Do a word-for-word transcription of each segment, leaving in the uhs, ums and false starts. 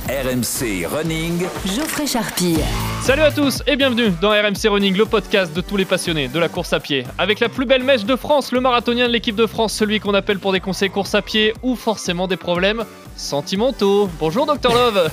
R M C Running, Geoffrey Charpie. Salut à tous et bienvenue dans R M C Running, le podcast de tous les passionnés de la course à pied. Avec la plus belle mèche de France, le marathonien de l'équipe de France, celui qu'on appelle pour des conseils course à pied ou forcément des problèmes sentimentaux. Bonjour Docteur Love.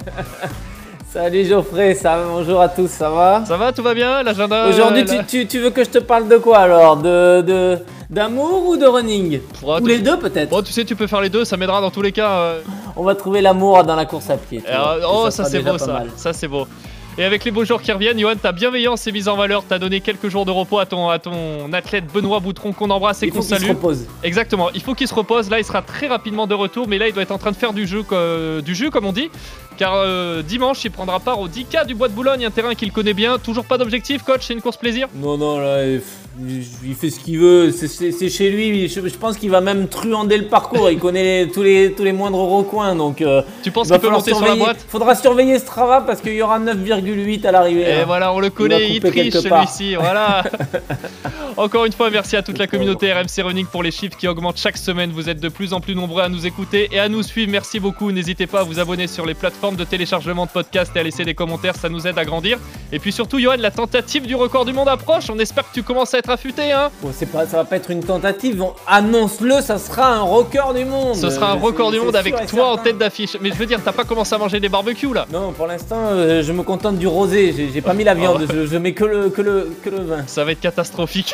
Salut Geoffrey, ça va, bonjour à tous, ça va? Ça va, tout va bien? L'agenda. Aujourd'hui, euh, tu, là... tu, tu veux que je te parle de quoi alors? De, de, d'amour ou de running? Pourra Ou te- les deux peut-être? Bon, tu sais, tu peux faire les deux, ça m'aidera dans tous les cas. euh. On va trouver l'amour dans la course à pied. tu Euh, vois. oh, Et ça, sera c'est déjà beau, pas ça. mal. Ça, c'est beau. Et avec les beaux jours qui reviennent, Johan, ta bienveillance est mise en valeur. T'as donné quelques jours de repos à ton, à ton athlète Benoît Boutron qu'on embrasse et Il qu'on faut qu'il se salue. repose. Exactement, il faut qu'il se repose. Là, il sera très rapidement de retour, mais là, il doit être en train de faire du jeu, euh, du jus, comme on dit. Car euh, dimanche, il prendra part au dix K du Bois de Boulogne, un terrain qu'il connaît bien. Toujours pas d'objectif, coach, c'est une course plaisir. Non, non, là, il, il fait ce qu'il veut, c'est, c'est, c'est chez lui. Je, je pense qu'il va même truander le parcours. Il connaît tous les, tous les moindres recoins. Donc, euh, Tu penses il va qu'il peut falloir monter sur la surveiller- boîte? Faudra surveiller Strava parce qu'il y aura neuf virgule huit à l'arrivée. Et hein. voilà, on le Il connaît, va il, couper triche quelque part. celui-ci, voilà. Encore une fois, merci à toute la communauté R M C Running pour les chiffres qui augmentent chaque semaine. Vous êtes de plus en plus nombreux à nous écouter et à nous suivre. Merci beaucoup. N'hésitez pas à vous abonner sur les plateformes de téléchargement de podcasts et à laisser des commentaires, ça nous aide à grandir. Et puis surtout, Johan, la tentative du record du monde approche. On espère que tu commences à être affûté, hein. Bon, c'est pas, ça va pas être une tentative. On- Annonce-le, ça sera un record du monde. Ce sera un Euh, record c'est- du monde c'est avec sûr et toi en certain. tête d'affiche. Mais je veux dire, t'as pas commencé à manger des barbecues là? Non, pour l'instant, euh, je me contente du rosé. J'ai, j'ai pas mis la viande. Oh. Je, je mets que le, que le, que le vin. Ça va être catastrophique.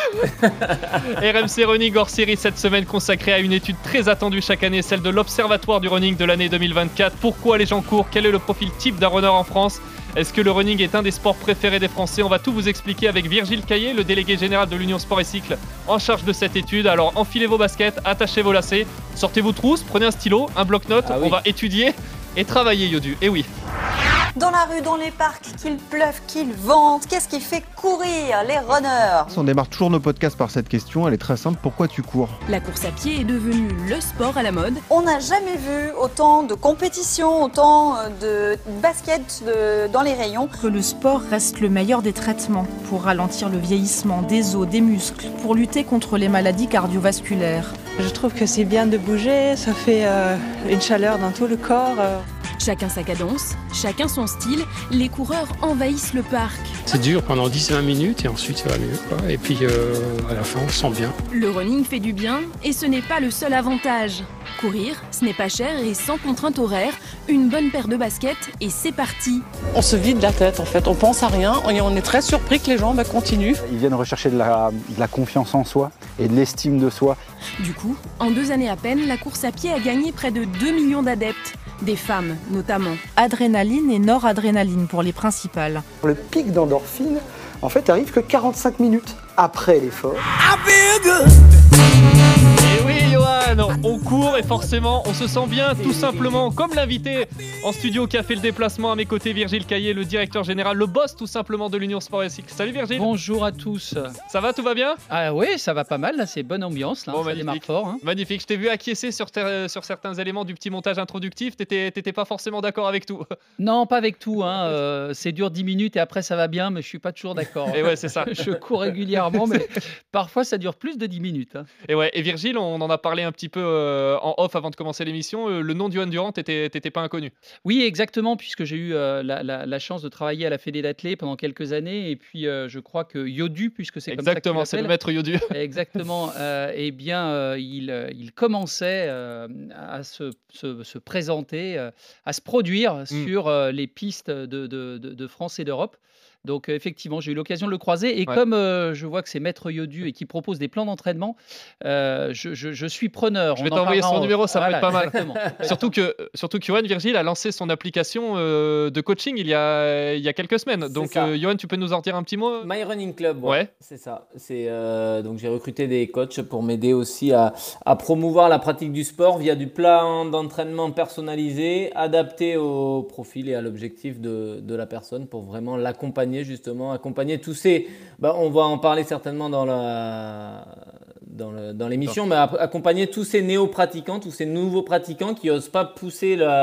R M C Running hors série cette semaine consacrée à une étude très attendue chaque année, celle de l'Observatoire du running de l'année deux mille vingt-quatre. Pourquoi les gens courent? Quel est le profil type d'un runner en France? Est-ce que le running est un des sports préférés des Français? On va tout vous expliquer avec Virgile Caillé, le délégué général de l'Union Sport et Cycle, en charge de cette étude. Alors enfilez vos baskets, attachez vos lacets, sortez vos trousses, prenez un stylo, un bloc-notes, Ah oui. on va étudier et travailler Yodu. Et oui. Dans la rue, dans les parcs, qu'il pleuve, qu'il vente, qu'est-ce qui fait courir les runners? On démarre toujours nos podcasts par cette question, elle est très simple, pourquoi tu cours? La course à pied est devenue le sport à la mode. On n'a jamais vu autant de compétitions, autant de baskets de- dans les rayons. Que le sport reste le meilleur des traitements pour ralentir le vieillissement des os, des muscles, pour lutter contre les maladies cardiovasculaires. Je trouve que c'est bien de bouger, ça fait euh, une chaleur dans tout le corps. euh. Chacun sa cadence, chacun son style, les coureurs envahissent le parc. C'est dur pendant dix à vingt minutes et ensuite ça va mieux, quoi. Et puis euh, à la fin on se sent bien. Le running fait du bien et ce n'est pas le seul avantage. Courir, ce n'est pas cher et sans contrainte horaire, une bonne paire de baskets et c'est parti. On se vide la tête en fait, on pense à rien et on est très surpris que les gens bah, continuent. Ils viennent rechercher de la, de la confiance en soi et de l'estime de soi. Du coup, en deux années à peine, la course à pied a gagné près de deux millions d'adeptes. Des femmes notamment. Adrénaline et noradrénaline pour les principales. Le pic d'endorphine, en fait, arrive que quarante-cinq minutes après l'effort. Et oui, Johan, on court et forcément, on se sent bien, tout simplement, comme l'invité en studio qui a fait le déplacement à mes côtés, Virgile Caillé, le directeur général, le boss tout simplement de l'Union Sport et Cycle. Salut Virgile. Bonjour à tous. Ça va, tout va bien? Ah oui, ça va pas mal, là, c'est bonne ambiance, là, Bon, ça magnifique. démarre fort. Hein. Magnifique, je t'ai vu acquiescer sur, ter- sur certains éléments du petit montage introductif, t'étais, t'étais pas forcément d'accord avec tout. Non, pas avec tout, hein. euh, c'est dur dix minutes et après ça va bien, mais je suis pas toujours d'accord. Et ouais, c'est ça. Je cours régulièrement, mais parfois ça dure plus de dix minutes. Hein. Et ouais, et Virgile, on en a parlé un petit peu euh, en off avant de commencer l'émission, euh, le nom de Johan Durand, t'étais, t'étais pas inconnu. Oui, exactement, puisque j'ai eu euh, la, la- la chance de travailler à la Fédé d'athlé pendant quelques années, et puis euh, je crois que Yodu, puisque c'est comme ça Exactement, que c'est tu le l'appelles, maître Yodu. exactement, euh, eh bien, euh, il, euh, il commençait euh, à se, se- se présenter, euh, à se produire sur euh, les pistes de, de- de- de France et d'Europe. Donc, euh, effectivement, j'ai eu l'occasion de le croiser. Et Ouais. comme euh, je vois que c'est Maître Yodu et qui propose des plans d'entraînement, euh, je, je- je suis preneur. Je On vais en t'envoyer parlera son en numéro, off. ça peut Voilà, être pas mal. exactement. Surtout que, surtout que Johan Virgile a lancé son application euh, de coaching il y a, il y a quelques semaines. C'est Donc, ça. euh, Johan, tu peux nous en dire un petit mot? My Running Club, ouais. Ouais. C'est ça. C'est, euh, donc j'ai recruté des coachs pour m'aider aussi à, à promouvoir la pratique du sport via du plan d'entraînement personnalisé, adapté au profil et à l'objectif de, de la personne pour vraiment l'accompagner justement, accompagner tous ces... Bah, on va en parler certainement dans la... Dans, le- dans l'émission, mais ap- accompagner tous ces néo-pratiquants, tous ces nouveaux pratiquants qui n'osent pas pousser la,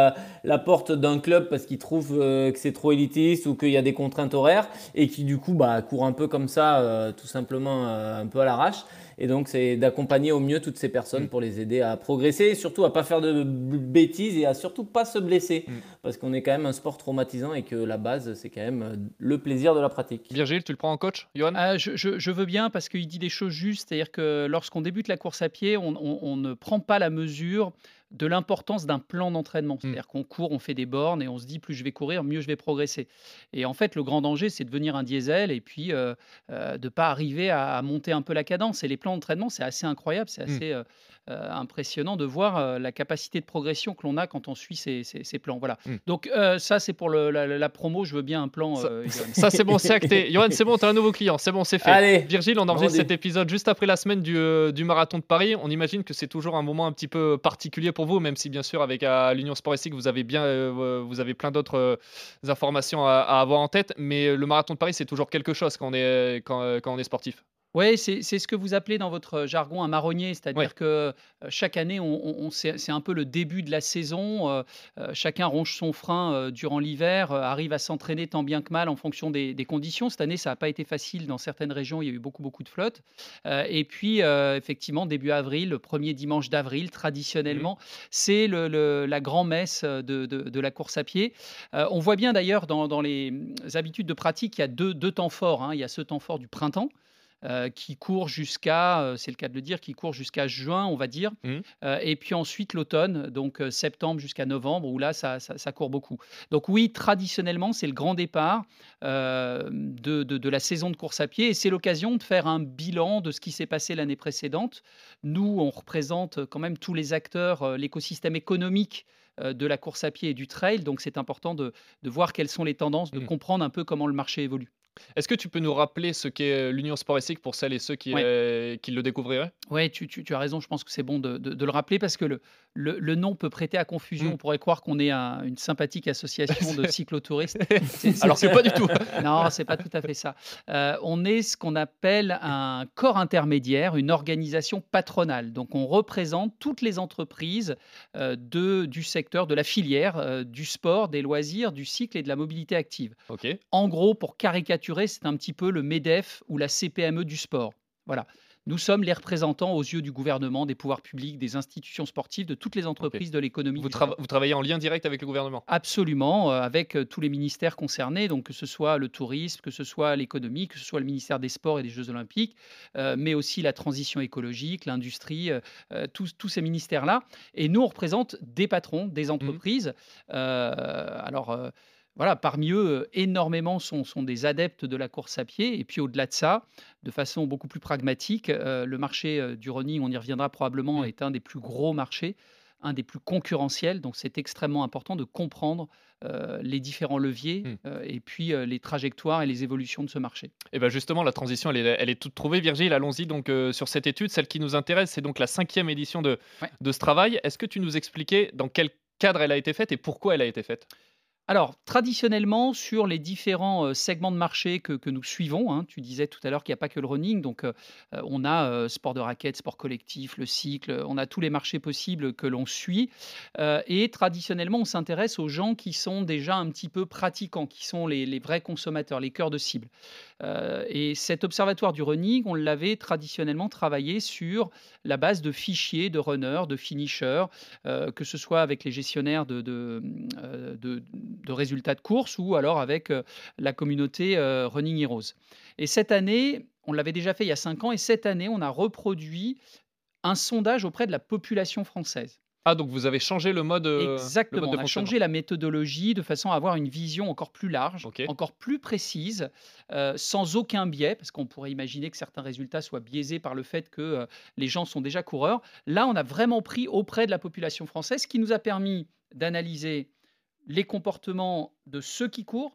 la porte d'un club parce qu'ils trouvent euh, que c'est trop élitiste ou qu'il y a des contraintes horaires et qui du coup bah, courent un peu comme ça, euh, tout simplement euh, un peu à l'arrache. Et donc, c'est d'accompagner au mieux toutes ces personnes mmh. pour les aider à progresser et surtout à ne pas faire de bêtises et à surtout pas se blesser. Mmh. Parce qu'on est quand même un sport traumatisant et que la base, c'est quand même le plaisir de la pratique. Virgile, tu le prends en coach, Johan ? euh, je, je, je veux bien parce qu'il dit des choses justes. C'est-à-dire que lorsqu'on débute la course à pied, on, on, on ne prend pas la mesure de l'importance d'un plan d'entraînement. C'est-à-dire mmh. qu'on court, on fait des bornes et on se dit plus je vais courir, mieux je vais progresser. Et en fait, le grand danger, c'est de devenir un diesel et puis euh, euh, de ne pas arriver à, à monter un peu la cadence. Et les plans d'entraînement, c'est assez incroyable, c'est assez mmh. euh, euh, impressionnant de voir euh, la capacité de progression que l'on a quand on suit ces, ces, ces plans. Voilà. Mmh. Donc euh, ça, c'est pour le, la, la promo, je veux bien un plan. Ça, euh, ça c'est bon, c'est acté. Johan, c'est bon, tu as un nouveau client, c'est bon, c'est fait. Allez, Virgile, on enregistre cet épisode juste après la semaine du, euh, du marathon de Paris. On imagine que c'est toujours un moment un petit peu particulier pour vous, même si bien sûr avec à l'Union Sport Estique, vous avez bien, euh, vous avez plein d'autres euh, informations à, à avoir en tête, mais le marathon de Paris, c'est toujours quelque chose quand on est, quand, quand on est sportif. Oui, c'est c'est ce que vous appelez dans votre jargon un marronnier, c'est-à-dire Ouais. que euh, chaque année, on, on- on- c'est c'est un peu le début de la saison. Euh, euh, chacun ronge son frein euh, durant l'hiver, euh, arrive à s'entraîner tant bien que mal en fonction des, des conditions. Cette année, ça n'a pas été facile dans certaines régions, il y a eu beaucoup, beaucoup de flottes. Euh, et puis, euh, effectivement, début avril, le premier dimanche d'avril, traditionnellement, c'est le, le- la grand-messe de, de- de la course à pied. Euh, on voit bien d'ailleurs dans, dans les hum, habitudes de pratique, il y a deux, deux temps forts, hein. Il y a ce temps fort du printemps euh, qui court jusqu'à, euh, c'est le cas de le dire, qui court jusqu'à juin, on va dire. Mmh. Euh, et puis ensuite l'automne, donc euh, septembre jusqu'à novembre, où là, ça, ça- ça court beaucoup. Donc oui, traditionnellement, c'est le grand départ euh, de, de- de la saison de course à pied. Et c'est l'occasion de faire un bilan de ce qui s'est passé l'année précédente. Nous, on représente quand même tous les acteurs, euh, l'écosystème économique euh, de la course à pied et du trail. Donc c'est important de, de voir quelles sont les tendances, de Mmh. comprendre un peu comment le marché évolue. Est-ce que tu peux nous rappeler ce qu'est l'Union Sport Estique pour celles et ceux qui, Ouais. euh, qui le découvriraient? Oui, tu, tu- tu as raison, je pense que c'est bon de, de- de le rappeler parce que le, le, le nom peut prêter à confusion. Mm. On pourrait croire qu'on est un- une sympathique association de cyclotouristes. C'est- c'est- Alors que pas du tout. Non, c'est pas tout à fait ça. Euh, on est ce qu'on appelle un corps intermédiaire, une organisation patronale. Donc on représente toutes les entreprises euh, de, du secteur, de la filière, euh, du sport, des loisirs, du cycle et de la mobilité active. Ok. En gros, pour caricaturer, c'est un petit peu le MEDEF ou la C P M E du sport. Voilà. Nous sommes les représentants aux yeux du gouvernement, des pouvoirs publics, des institutions sportives, de toutes les entreprises de l'économie Vous, du trava- sport. vous travaillez en lien direct avec le gouvernement? Absolument, euh, avec euh, tous les ministères concernés, donc que ce soit le tourisme, que ce soit l'économie, que ce soit le ministère des Sports et des Jeux Olympiques, euh, mais aussi la transition écologique, l'industrie, euh, euh, tous, tous ces ministères-là. Et nous, on représente des patrons, des entreprises. Euh, alors, euh, voilà, parmi eux, euh, énormément sont, sont des adeptes de la course à pied. Et puis au-delà de ça, de façon beaucoup plus pragmatique, euh, le marché euh, du running, on y reviendra probablement, Mm. est un des plus gros marchés, un des plus concurrentiels. Donc c'est extrêmement important de comprendre euh, les différents leviers Mm. euh, et puis euh, les trajectoires et les évolutions de ce marché. Et bien justement, la transition, elle est, elle est toute trouvée. Virgile, allons-y donc euh, sur cette étude. Celle qui nous intéresse, c'est donc la cinquième édition de, Ouais. de ce travail. Est-ce que tu nous expliquais dans quel cadre elle a été faite et pourquoi elle a été faite? Alors, traditionnellement, sur les différents euh, segments de marché que, que nous suivons, hein, tu disais tout à l'heure qu'il n'y a pas que le running, donc euh, euh, on a euh, sport de raquette, sport collectif, le cycle, on a tous les marchés possibles que l'on suit. Euh, et traditionnellement, on s'intéresse aux gens qui sont déjà un petit peu pratiquants, qui sont les, les vrais consommateurs, les cœurs de cible. Euh, et cet observatoire du running, on l'avait traditionnellement travaillé sur la base de fichiers de runners, de finishers, euh, que ce soit avec les gestionnaires de, de, euh, de- de résultats de course ou alors avec euh, la communauté euh, Running Heroes. Et cette année, on l'avait déjà fait il y a cinq ans, et cette année, on a reproduit un sondage auprès de la population française. Ah, donc vous avez changé le mode, euh, le Exactement, mode de on a fonctionnement. changé la méthodologie de façon à avoir une vision encore plus large, Ok. encore plus précise, euh, sans aucun biais, parce qu'on pourrait imaginer que certains résultats soient biaisés par le fait que euh, les gens sont déjà coureurs. Là, on a vraiment pris auprès de la population française, ce qui nous a permis d'analyser les comportements de ceux qui courent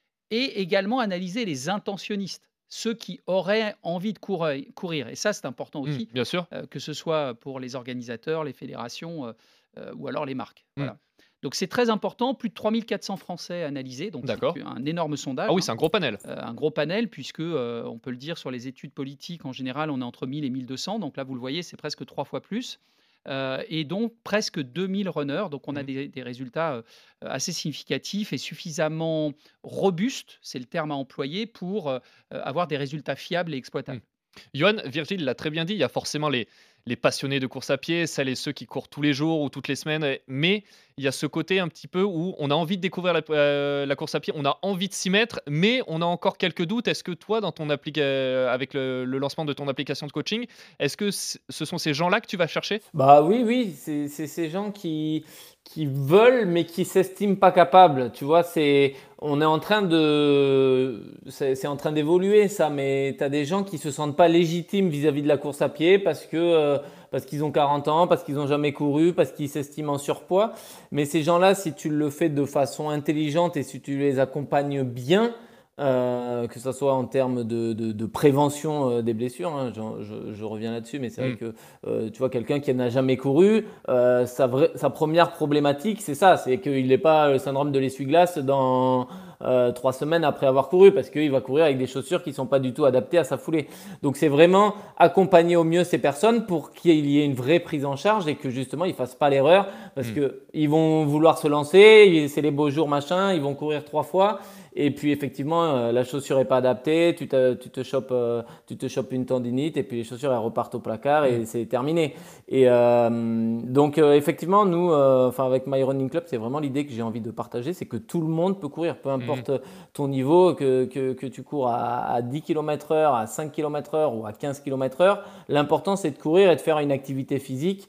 et également analyser les intentionnistes, ceux qui auraient envie de courir. courir. Et ça, c'est important Mm, aussi, bien sûr. euh, que ce soit pour les organisateurs, les fédérations euh, euh, ou alors les marques. Mm. Voilà. Donc c'est très important, plus de trois mille quatre cents Français analysés, donc D'accord. c'est un énorme sondage. Ah oui, hein. c'est un gros panel. Euh, un gros panel, puisque euh, on peut le dire sur les études politiques, en général, on est entre mille et mille deux cents. Donc là, vous le voyez, c'est presque trois fois plus. euh, et donc presque deux mille runners. Donc on a Mmh. des, des résultats euh, assez significatifs et suffisamment robustes, c'est le terme à employer, pour euh, avoir des résultats fiables et exploitables. Mmh. Johan, Virgile l'a très bien dit, il y a forcément les, les passionnés de course à pied, celles et ceux qui courent tous les jours ou toutes les semaines, et- mais il y a ce côté un petit peu où on a envie de découvrir la, euh, la course à pied, on a envie de s'y mettre, mais on a encore quelques doutes. Est-ce que toi, dans ton appli- euh, avec le, le lancement de ton application de coaching, est-ce que c- ce sont ces gens-là que tu vas chercher? Bah oui, oui, c'est c'est ces gens qui, qui veulent mais qui s'estiment pas capables. Tu vois, c'est, on est en train de, c'est c'est en train d'évoluer ça, mais tu as des gens qui se sentent pas légitimes vis-à-vis de la course à pied parce que, euh, parce qu'ils ont quarante ans, parce qu'ils ont jamais couru, parce qu'ils s'estiment en surpoids. Mais ces gens-là, si tu le fais de façon intelligente et si tu les accompagnes bien, euh, que ce soit en termes de, de- de prévention euh, des blessures, hein, j'en- je, je reviens là-dessus, mais c'est vrai Mm. que euh, tu vois, quelqu'un qui n'a jamais couru, euh, sa, vraie- sa première problématique, c'est ça, c'est qu'il n'ait pas le syndrome de l'essuie-glace dans euh, trois semaines après avoir couru, parce qu'il va courir avec des chaussures qui ne sont pas du tout adaptées à sa foulée. Donc c'est vraiment accompagner au mieux ces personnes pour qu'il y ait une vraie prise en charge et que justement ils ne fassent pas l'erreur, parce Mm. qu'ils vont vouloir se lancer, c'est les beaux jours, machin, ils vont courir trois fois. Et puis effectivement, euh, la chaussure est pas adaptée, tu te, tu te chopes, euh, tu te chopes une tendinite et puis les chaussures elles repartent au placard et Mm. c'est terminé. Et euh, donc euh, effectivement, nous, euh, enfin avec My Running Club, c'est vraiment l'idée que j'ai envie de partager, c'est que tout le monde peut courir, peu importe ton niveau, que, que, que tu cours à, à dix kilomètres heure, à cinq kilomètres heure ou à quinze kilomètres heure. L'important c'est de courir et de faire une activité physique.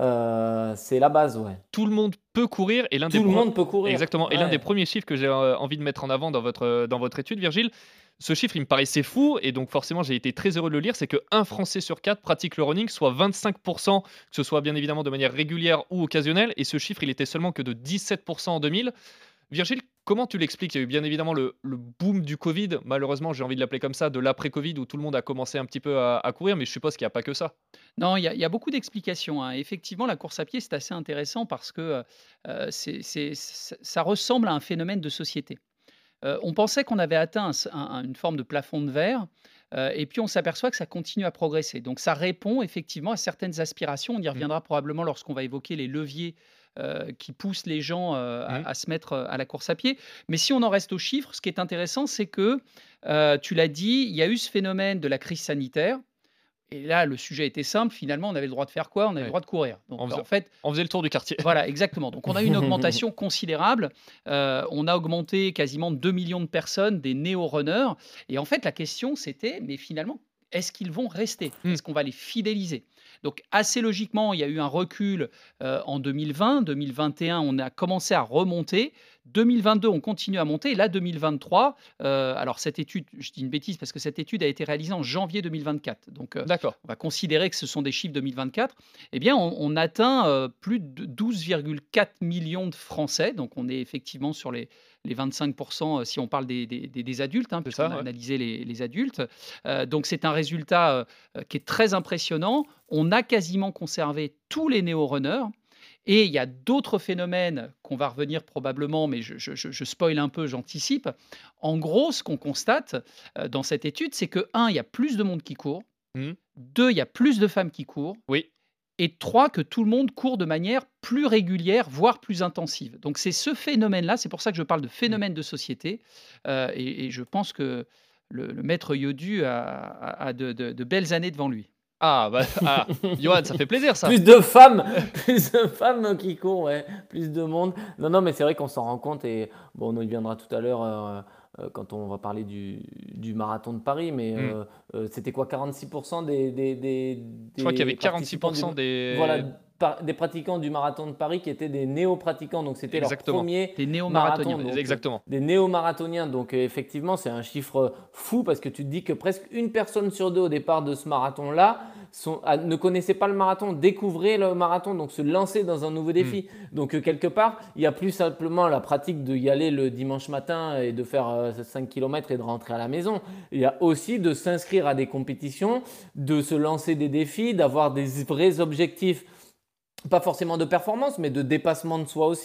Euh, c'est la base, ouais. Tout le monde peut courir et l'un Tout des le pro- monde peut courir. Exactement. Et l'un Ouais. des premiers chiffres que j'ai euh, envie de mettre en avant dans votre, dans votre étude, Virgile, ce chiffre, il me paraissait fou et donc forcément, j'ai été très heureux de le lire. C'est qu'un Français sur quatre pratique le running, soit vingt-cinq pour cent, que ce soit bien évidemment de manière régulière ou occasionnelle. Et ce chiffre, il était seulement que de dix-sept pour cent en deux mille. Virgile, comment tu l'expliques? Il y a eu bien évidemment le, le boom du Covid, malheureusement, j'ai envie de l'appeler comme ça, de l'après-Covid, où tout le monde a commencé un petit peu à, à courir, mais je suppose qu'il n'y a pas que ça. Non, il y a, il y a beaucoup d'explications, hein. Effectivement, la course à pied, c'est assez intéressant parce que euh, c'est- c'est- ça ça ressemble à un phénomène de société. Euh, on pensait qu'on avait atteint un s- un- un- une forme de plafond de verre, euh, et puis on s'aperçoit que ça continue à progresser. Donc ça répond effectivement à certaines aspirations. On y Mm. reviendra probablement lorsqu'on va évoquer les leviers euh, qui poussent les gens euh, à, Mm. à se mettre euh, à la course à pied. Mais si on en reste aux chiffres, ce qui est intéressant, c'est que, euh, tu l'as dit, il y a eu ce phénomène de la crise sanitaire. Et là, le sujet était simple. Finalement, on avait le droit de faire quoi? On avait Ouais. le droit de courir. Donc, On faisait, en fait, on faisait le tour du quartier. voilà, exactement. Donc, on a eu une augmentation considérable. Euh, on a augmenté quasiment deux millions de personnes, des néo-runners. Et en fait, la question, c'était, mais finalement, est-ce qu'ils vont rester? Mm. Est-ce qu'on va les fidéliser? Donc, assez logiquement, il y a eu un recul euh, en deux mille vingt. deux mille vingt et un, on a commencé à remonter. deux mille vingt-deux, on continue à monter. Et là, deux mille vingt-trois, euh, alors cette étude, je dis une bêtise parce que cette étude a été réalisée en janvier deux mille vingt-quatre. Donc, euh, D'accord. on va considérer que ce sont des chiffres deux mille vingt-quatre, eh bien, on, on atteint euh, plus de douze virgule quatre millions de Français. Donc, on est effectivement sur les, les vingt-cinq pour cent euh, si on parle des, des- des- des adultes, hein, C'est puisqu'on ça, a ouais. analysé les, les adultes. Euh, donc, c'est un résultat euh, euh, qui est très impressionnant. On a quasiment conservé tous les néo-runners. Et il y a d'autres phénomènes qu'on va revenir probablement, mais je, je, je- je spoil un peu, j'anticipe. En gros, ce qu'on constate euh, dans cette étude, c'est que, un, il y a plus de monde qui court. Mm. Deux, il y a plus de femmes qui courent. Oui. Et trois, que tout le monde court de manière plus régulière, voire plus intensive. Donc c'est ce phénomène-là, c'est pour ça que je parle de phénomène de société. Euh, et, et je pense que le, le maître Yodu a, a- a de, de- de belles années devant lui. Ah, bah, ah, Johan, ça fait plaisir ça. Plus de femmes, plus de femmes qui courent, ouais, plus de monde. Non, non, mais c'est vrai qu'on s'en rend compte et bon, on y viendra tout à l'heure euh, euh, quand on va parler du, du marathon de Paris, mais euh, euh, c'était quoi, quarante-six pour cent des, des, des, Je crois qu'il y avait des quarante-six pour cent participants du- des. voilà, par- des pratiquants du marathon de Paris qui étaient des néo-pratiquants, donc c'était leur Exactement. premier Des marathon. néo-marathoniens. donc, Exactement. des néo-marathoniens. Donc euh, effectivement, c'est un chiffre fou parce que tu te dis que presque une personne sur deux au départ de ce marathon-là sont- a- ne connaissait pas le marathon, découvrait le marathon, donc se lancer dans un nouveau défi. Donc euh, quelque part, il y a plus simplement la pratique de y aller le dimanche matin et de faire euh, cinq kilomètres et de rentrer à la maison. Il y a aussi de s'inscrire à des compétitions, de se lancer des défis, d'avoir des vrais objectifs, pas forcément de performance, mais de dépassement de soi aussi.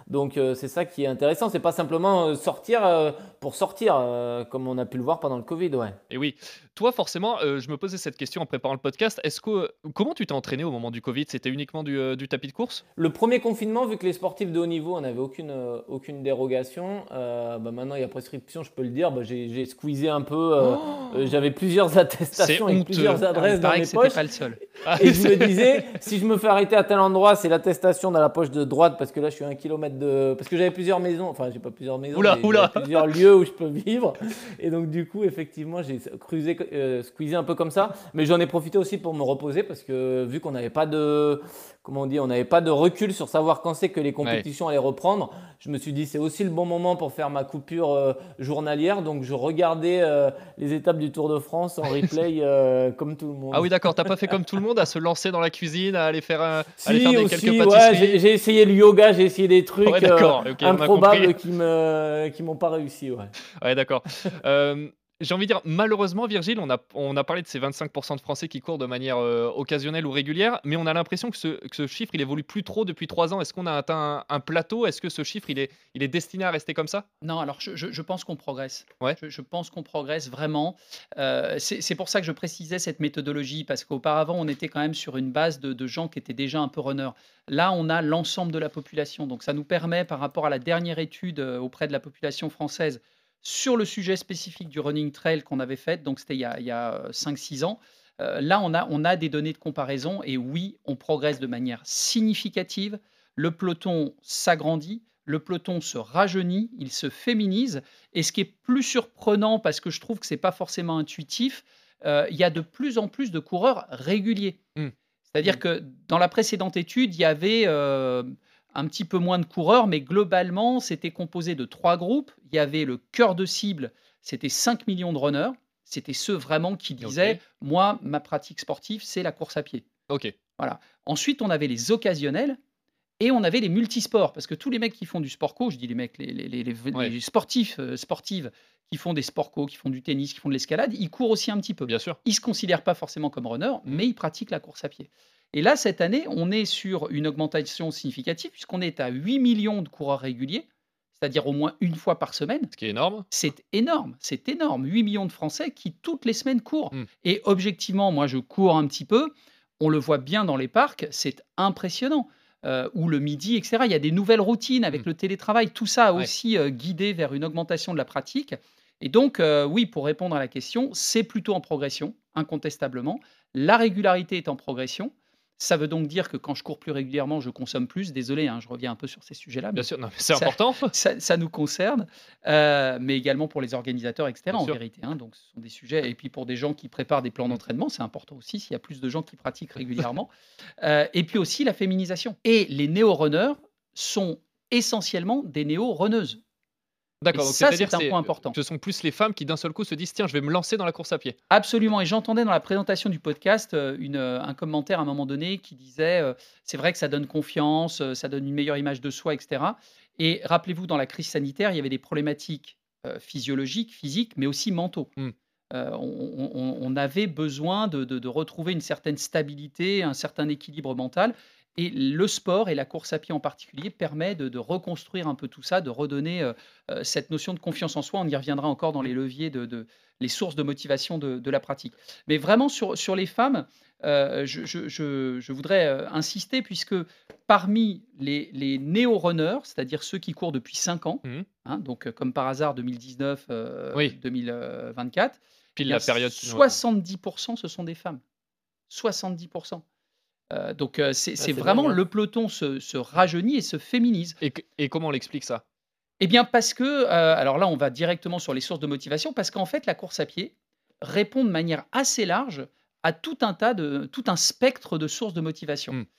Donc euh, c'est ça qui est intéressant. C'est pas simplement euh, sortir euh, pour sortir, euh, comme on a pu le voir pendant le Covid. Ouais. Et oui, toi forcément, euh, je me posais cette question en préparant le podcast. Est-ce que comment tu t'es entraîné au moment du Covid? C'était uniquement du, euh, du tapis de course? Le premier confinement, vu que les sportifs de haut niveau, on n'avait aucune, euh, aucune dérogation, euh, bah maintenant il y a prescription, je peux le dire, bah j'ai, j'ai squeezé un peu, euh, Oh euh, j'avais plusieurs attestations C'est avec honteux. plusieurs Ah, il adresses dans paraît mes que c'était poches. pas le seul. Ah, Et je c'est- me disais, si je me fais arrêter à tel endroit, c'est l'attestation dans la poche de droite, parce que là je suis à un kilomètre de... Parce que j'avais plusieurs maisons, enfin j'ai pas plusieurs maisons, Oula, mais j'avais oula. plusieurs lieux où je peux vivre. Et donc du coup, effectivement, j'ai cruisé, euh, squeezé un peu comme ça. Mais j'en ai profité aussi pour me reposer, parce que vu qu'on n'avait pas de... Comment on dit, on n'avait pas de recul sur savoir quand c'est que les compétitions allaient reprendre, je me suis dit c'est aussi le bon moment pour faire ma coupure euh, journalière. Donc je regardais euh, les étapes du Tour de France en replay euh, comme tout le monde. Ah oui, d'accord, t'as pas fait comme tout le monde à se lancer dans la cuisine, à aller faire, un, à Si, aller faire des aussi, quelques ouais, pâtisseries. j'ai, j'ai essayé le yoga, j'ai essayé des trucs Ouais, d'accord, euh, ok, on a improbables compris. qui me qui m'ont pas réussi. Ouais. Ouais, d'accord. Euh, j'ai envie de dire, malheureusement, Virgile, on a, on a parlé de ces vingt-cinq pour cent de Français qui courent de manière euh, occasionnelle ou régulière, mais on a l'impression que ce, que ce chiffre, il évolue plus trop depuis trois ans. Est-ce qu'on a atteint un, un plateau? Est-ce que ce chiffre, il est, il est destiné à rester comme ça? Non, alors je, je- je pense qu'on progresse. Ouais. Je, je pense qu'on progresse vraiment. Euh, c'est c'est pour ça que je précisais cette méthodologie, parce qu'auparavant, on était quand même sur une base de, de gens qui étaient déjà un peu runners. Là, on a l'ensemble de la population. Donc, ça nous permet, par rapport à la dernière étude euh, auprès de la population française, sur le sujet spécifique du running trail qu'on avait fait, donc c'était il y a, il y a cinq six ans, euh, là, on a, on a des données de comparaison et oui, on progresse de manière significative. Le peloton s'agrandit, le peloton se rajeunit, il se féminise. Et ce qui est plus surprenant, parce que je trouve que ce n'est pas forcément intuitif, euh, il y a de plus en plus de coureurs réguliers. Mm. C'est-à-dire que dans la précédente étude, il y avait euh, un petit peu moins de coureurs, mais globalement, c'était composé de trois groupes. Il y avait le cœur de cible, c'était cinq millions de runners. C'était ceux vraiment qui disaient, Ok. moi, ma pratique sportive, c'est la course à pied. Ok. Voilà. Ensuite, on avait les occasionnels et on avait les multisports. Parce que tous les mecs qui font du sport co, je dis les mecs, les, les- les- les- Ouais. les sportifs, euh, sportives, qui font des sports co, qui font du tennis, qui font de l'escalade, ils courent aussi un petit peu. Bien sûr. Ils ne se considèrent pas forcément comme runners, Mhm. mais ils pratiquent la course à pied. Et là, cette année, on est sur une augmentation significative, puisqu'on est à huit millions de coureurs réguliers, c'est-à-dire au moins une fois par semaine. Ce qui est énorme. C'est énorme, c'est énorme. huit millions de Français qui, toutes les semaines, courent. Mm. Et objectivement, moi, je cours un petit peu. On le voit bien dans les parcs, c'est impressionnant. Euh, ou le midi, et cetera. Il y a des nouvelles routines avec Mm. le télétravail. Tout ça a Ouais. aussi euh, guidé vers une augmentation de la pratique. Et donc, euh, oui, pour répondre à la question, c'est plutôt en progression, incontestablement. La régularité est en progression. Ça veut donc dire que quand je cours plus régulièrement, je consomme plus. Désolé, hein, je reviens un peu sur ces sujets-là. Bien mais sûr, non, mais c'est ça- important. ça, ça nous concerne, euh, mais également pour les organisateurs, et cetera. Bien En sûr. vérité, hein. Donc, ce sont des sujets. Et puis pour des gens qui préparent des plans Mm. d'entraînement, c'est important aussi s'il y a plus de gens qui pratiquent régulièrement. Euh, et puis aussi la féminisation. Et les néo-runners sont essentiellement des néo-runneuses. D'accord, Et donc ça, c'est-à-dire c'est un que point important. ce sont plus les femmes qui d'un seul coup se disent tiens, je vais me lancer dans la course à pied. Absolument. Et j'entendais dans la présentation du podcast euh, une, euh, un commentaire à un moment donné qui disait euh, c'est vrai que ça donne confiance, euh, ça donne une meilleure image de soi, et cetera. Et rappelez-vous, dans la crise sanitaire, il y avait des problématiques euh, physiologiques, physiques, mais aussi mentaux. Mm. Euh, on, on- on avait besoin de, de- de retrouver une certaine stabilité, un certain équilibre mental. Et le sport, et la course à pied en particulier, permet de, de reconstruire un peu tout ça, de redonner euh, euh, cette notion de confiance en soi. On y reviendra encore dans les leviers, de, de- les sources de motivation de, de la pratique. Mais vraiment, sur, sur les femmes, euh, je, je- je- je voudrais euh, insister, puisque parmi les, les néo-runners, c'est-à-dire ceux qui courent depuis cinq ans, Mhm. hein, donc euh, comme par hasard deux mille dix-neuf, euh, Oui. deux mille vingt-quatre, Pile il y a la période. soixante-dix pour cent ce sont des femmes. soixante-dix pour cent. Euh, donc euh, c'est c'est c'est vraiment dingue, hein. le peloton se, se rajeunit et se féminise. Et, que- et comment on l'explique ça? Eh bien parce que, euh, alors là on va directement sur les sources de motivation, parce qu'en fait la course à pied répond de manière assez large à tout un tas de, tout un spectre de sources de motivation. Mm.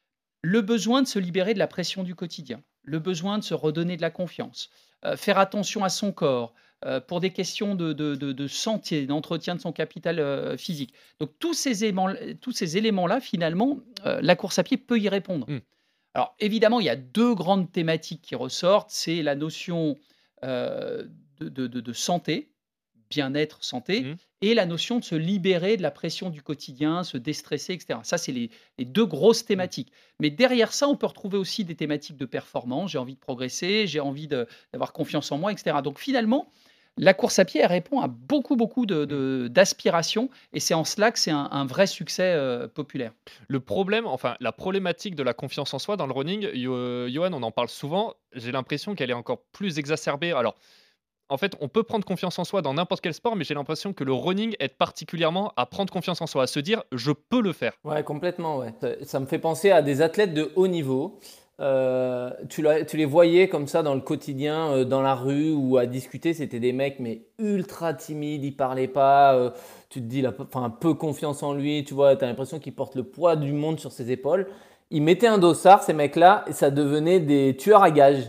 Le besoin de se libérer de la pression du quotidien, le besoin de se redonner de la confiance, euh, faire attention à son corps, euh, pour des questions de, de- de- de santé, d'entretien de son capital euh, physique. Donc tous ces éléments, tous ces éléments-là, finalement, euh, la course à pied peut y répondre. Mm. Alors évidemment, il y a deux grandes thématiques qui ressortent. C'est la notion euh, de, de- de- de santé, bien-être, santé, Mmh. et la notion de se libérer de la pression du quotidien, se déstresser, et cetera. Ça, c'est les, les deux grosses thématiques. Mais derrière ça, on peut retrouver aussi des thématiques de performance. J'ai envie de progresser, j'ai envie de- d'avoir confiance en moi, et cetera. Donc finalement, la course à pied, elle répond à beaucoup, beaucoup de- de- d'aspirations, et c'est en cela que c'est un, un vrai succès euh, populaire. Le problème, enfin, la problématique de la confiance en soi dans le running, Yo- Johan, on en parle souvent. J'ai l'impression qu'elle est encore plus exacerbée. Alors, en fait, on peut prendre confiance en soi dans n'importe quel sport, mais j'ai l'impression que le running aide particulièrement à prendre confiance en soi, à se dire je peux le faire. Ouais, complètement, ouais. Ça, ça me fait penser à des athlètes de haut niveau. Euh, tu, la- tu les voyais comme ça dans le quotidien, euh, dans la rue ou à discuter. C'était des mecs, mais ultra timides, ils parlaient pas. Euh, tu te dis, il a peu- enfin, peu confiance en lui. Tu vois, tu as l'impression qu'il porte le poids du monde sur ses épaules. Ils mettaient un dossard, ces mecs-là, et ça devenait des tueurs à gages.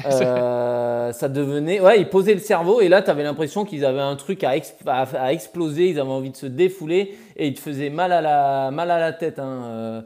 Euh, ça devenait, ouais, ils posaient le cerveau et là, tu avais l'impression qu'ils avaient un truc à, exp- à, à exploser, ils avaient envie de se défouler et ils te faisaient mal à la, mal à la tête. Hein. Euh,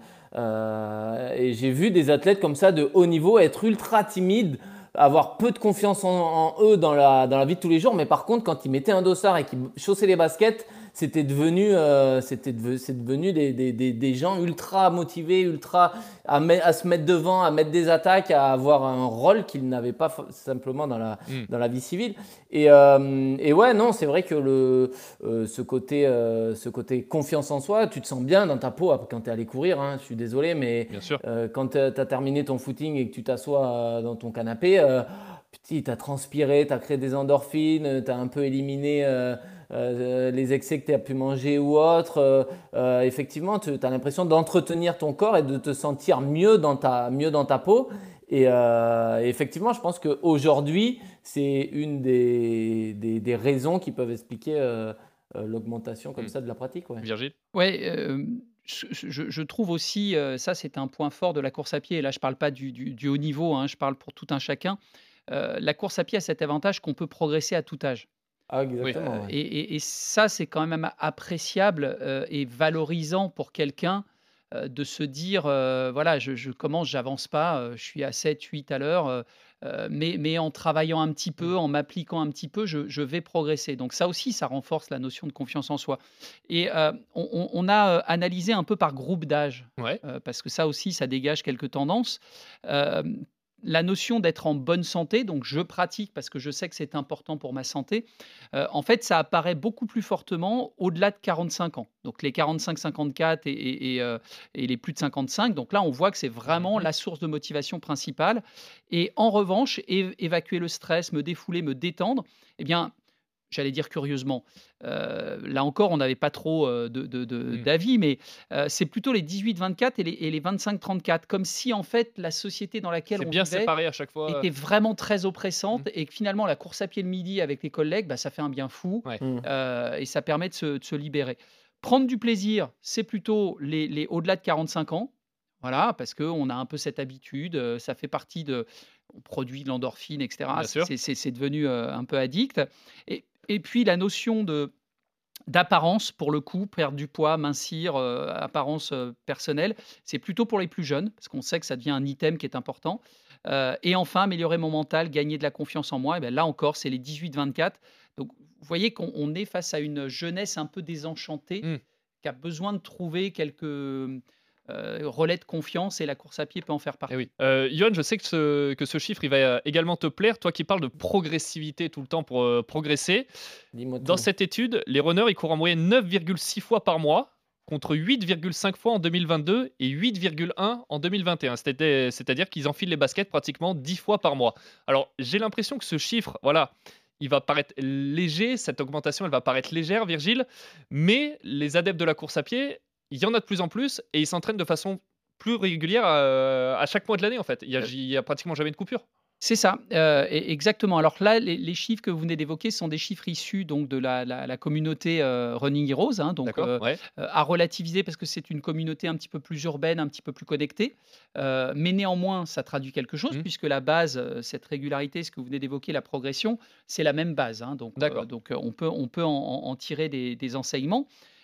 euh, et j'ai vu des athlètes comme ça de haut niveau être ultra timides, avoir peu de confiance en, en eux dans la, dans la vie de tous les jours, mais par contre, quand ils mettaient un dossard et qu'ils chaussaient les baskets, c'était devenu, euh, c'était deve- c'est devenu des, des, des, des gens ultra motivés, ultra à, me- à se mettre devant, à mettre des attaques, à avoir un rôle qu'ils n'avaient pas fa- simplement dans la, Mm. dans la vie civile. Et, euh, et ouais, non, c'est vrai que le, euh, ce, côté, euh, ce côté confiance en soi, tu te sens bien dans ta peau après, quand tu es allé courir. Hein, je suis désolé, mais Bien sûr. euh, quand tu as terminé ton footing et que tu t'assois euh, dans ton canapé, euh, petit, tu as transpiré, tu as créé des endorphines, tu as un peu éliminé euh, euh, les excès que tu as pu manger ou autre. Euh, euh, effectivement, tu as l'impression d'entretenir ton corps et de te sentir mieux dans ta, mieux dans ta peau. Et euh, effectivement, je pense qu'aujourd'hui, c'est une des, des, des raisons qui peuvent expliquer euh, euh, l'augmentation comme Mm. ça de la pratique. Ouais. Virgile? Ouais, euh, je, je- je trouve aussi, euh, ça c'est un point fort de la course à pied, et là je ne parle pas du, du- du haut niveau, hein, je parle pour tout un chacun. Euh, la course à pied a cet avantage qu'on peut progresser à tout âge. Ah, exactement. Euh, ouais. et, et- et ça, c'est quand même appréciable euh, et valorisant pour quelqu'un euh, de se dire, euh, voilà, je, je commence, j'avance pas, euh, je suis à sept, huit à l'heure, euh, euh, mais, mais en travaillant un petit peu, en m'appliquant un petit peu, je, je vais progresser. Donc ça aussi, ça renforce la notion de confiance en soi. Et euh, on, on- on a euh, analysé un peu par groupe d'âge, Ouais. euh, parce que ça aussi, ça dégage quelques tendances. Euh, la notion d'être en bonne santé, donc je pratique parce que je sais que c'est important pour ma santé, euh, en fait, ça apparaît beaucoup plus fortement au-delà de quarante-cinq ans. Donc les quarante-cinq cinquante-quatre et, et- et, euh, et les plus de cinquante-cinq. Donc là, on voit que c'est vraiment Mhm. la source de motivation principale. Et en revanche, é- évacuer le stress, me défouler, me détendre, eh bien, j'allais dire curieusement, euh, là encore, on n'avait pas trop euh, de- de- de- Mm. d'avis, mais euh, c'est plutôt les dix-huit vingt-quatre et les, et les vingt-cinq trente-quatre, comme si en fait la société dans laquelle C'est on bien vivait séparé à chaque fois. était vraiment très oppressante et que finalement la course à pied le midi avec les collègues, bah, ça fait un bien fou Ouais. Mm. euh, et ça permet de se, de se libérer. Prendre du plaisir, c'est plutôt les, les au-delà de quarante-cinq ans. Voilà, parce qu'on a un peu cette habitude, euh, ça fait partie de. On produit de l'endorphine, et cetera. Bien sûr. C'est c'est- c'est devenu euh, un peu addict. Et, et puis la notion de d'apparence, pour le coup, perdre du poids, mincir, euh, apparence euh, personnelle, c'est plutôt pour les plus jeunes, parce qu'on sait que ça devient un item qui est important. Euh, et enfin, améliorer mon mental, gagner de la confiance en moi, et bien là encore, c'est les dix-huit vingt-quatre. Donc, vous voyez qu'on on est face à une jeunesse un peu désenchantée, Mm. qui a besoin de trouver quelques euh, relais de confiance, et la course à pied peut en faire partie. Eh oui. Euh, Johan, je sais que ce, que ce chiffre il va euh, également te plaire. Toi qui parles de progressivité tout le temps pour euh, progresser. Dis-moi Dans tout. cette étude, les runners ils courent en moyenne neuf virgule six fois par mois contre huit virgule cinq fois en deux mille vingt-deux et huit virgule un en deux mille vingt et un. C'était- C'est-à-dire qu'ils enfilent les baskets pratiquement dix fois par mois. Alors j'ai l'impression que ce chiffre, voilà, il va paraître léger, cette augmentation elle va paraître légère, Virgile, mais les adeptes de la course à pied, il y en a de plus en plus et ils s'entraînent de façon plus régulière euh, à chaque mois de l'année en fait. Il y a, il y a pratiquement jamais de coupure. C'est ça, euh, e- exactement. Alors là, les, les chiffres que vous venez d'évoquer sont des chiffres issus donc de la, la- la communauté euh, Running Heroes, hein, donc D'accord euh, ouais. euh, à relativiser parce que c'est une communauté un petit peu plus urbaine, un petit peu plus connectée. Euh, mais néanmoins, ça traduit quelque chose Mhm. puisque la base, euh, cette régularité, ce que vous venez d'évoquer, la progression, c'est la même base. Hein, donc, euh, D'accord. donc euh, on peut, on peut en, en- en tirer des, des enseignements.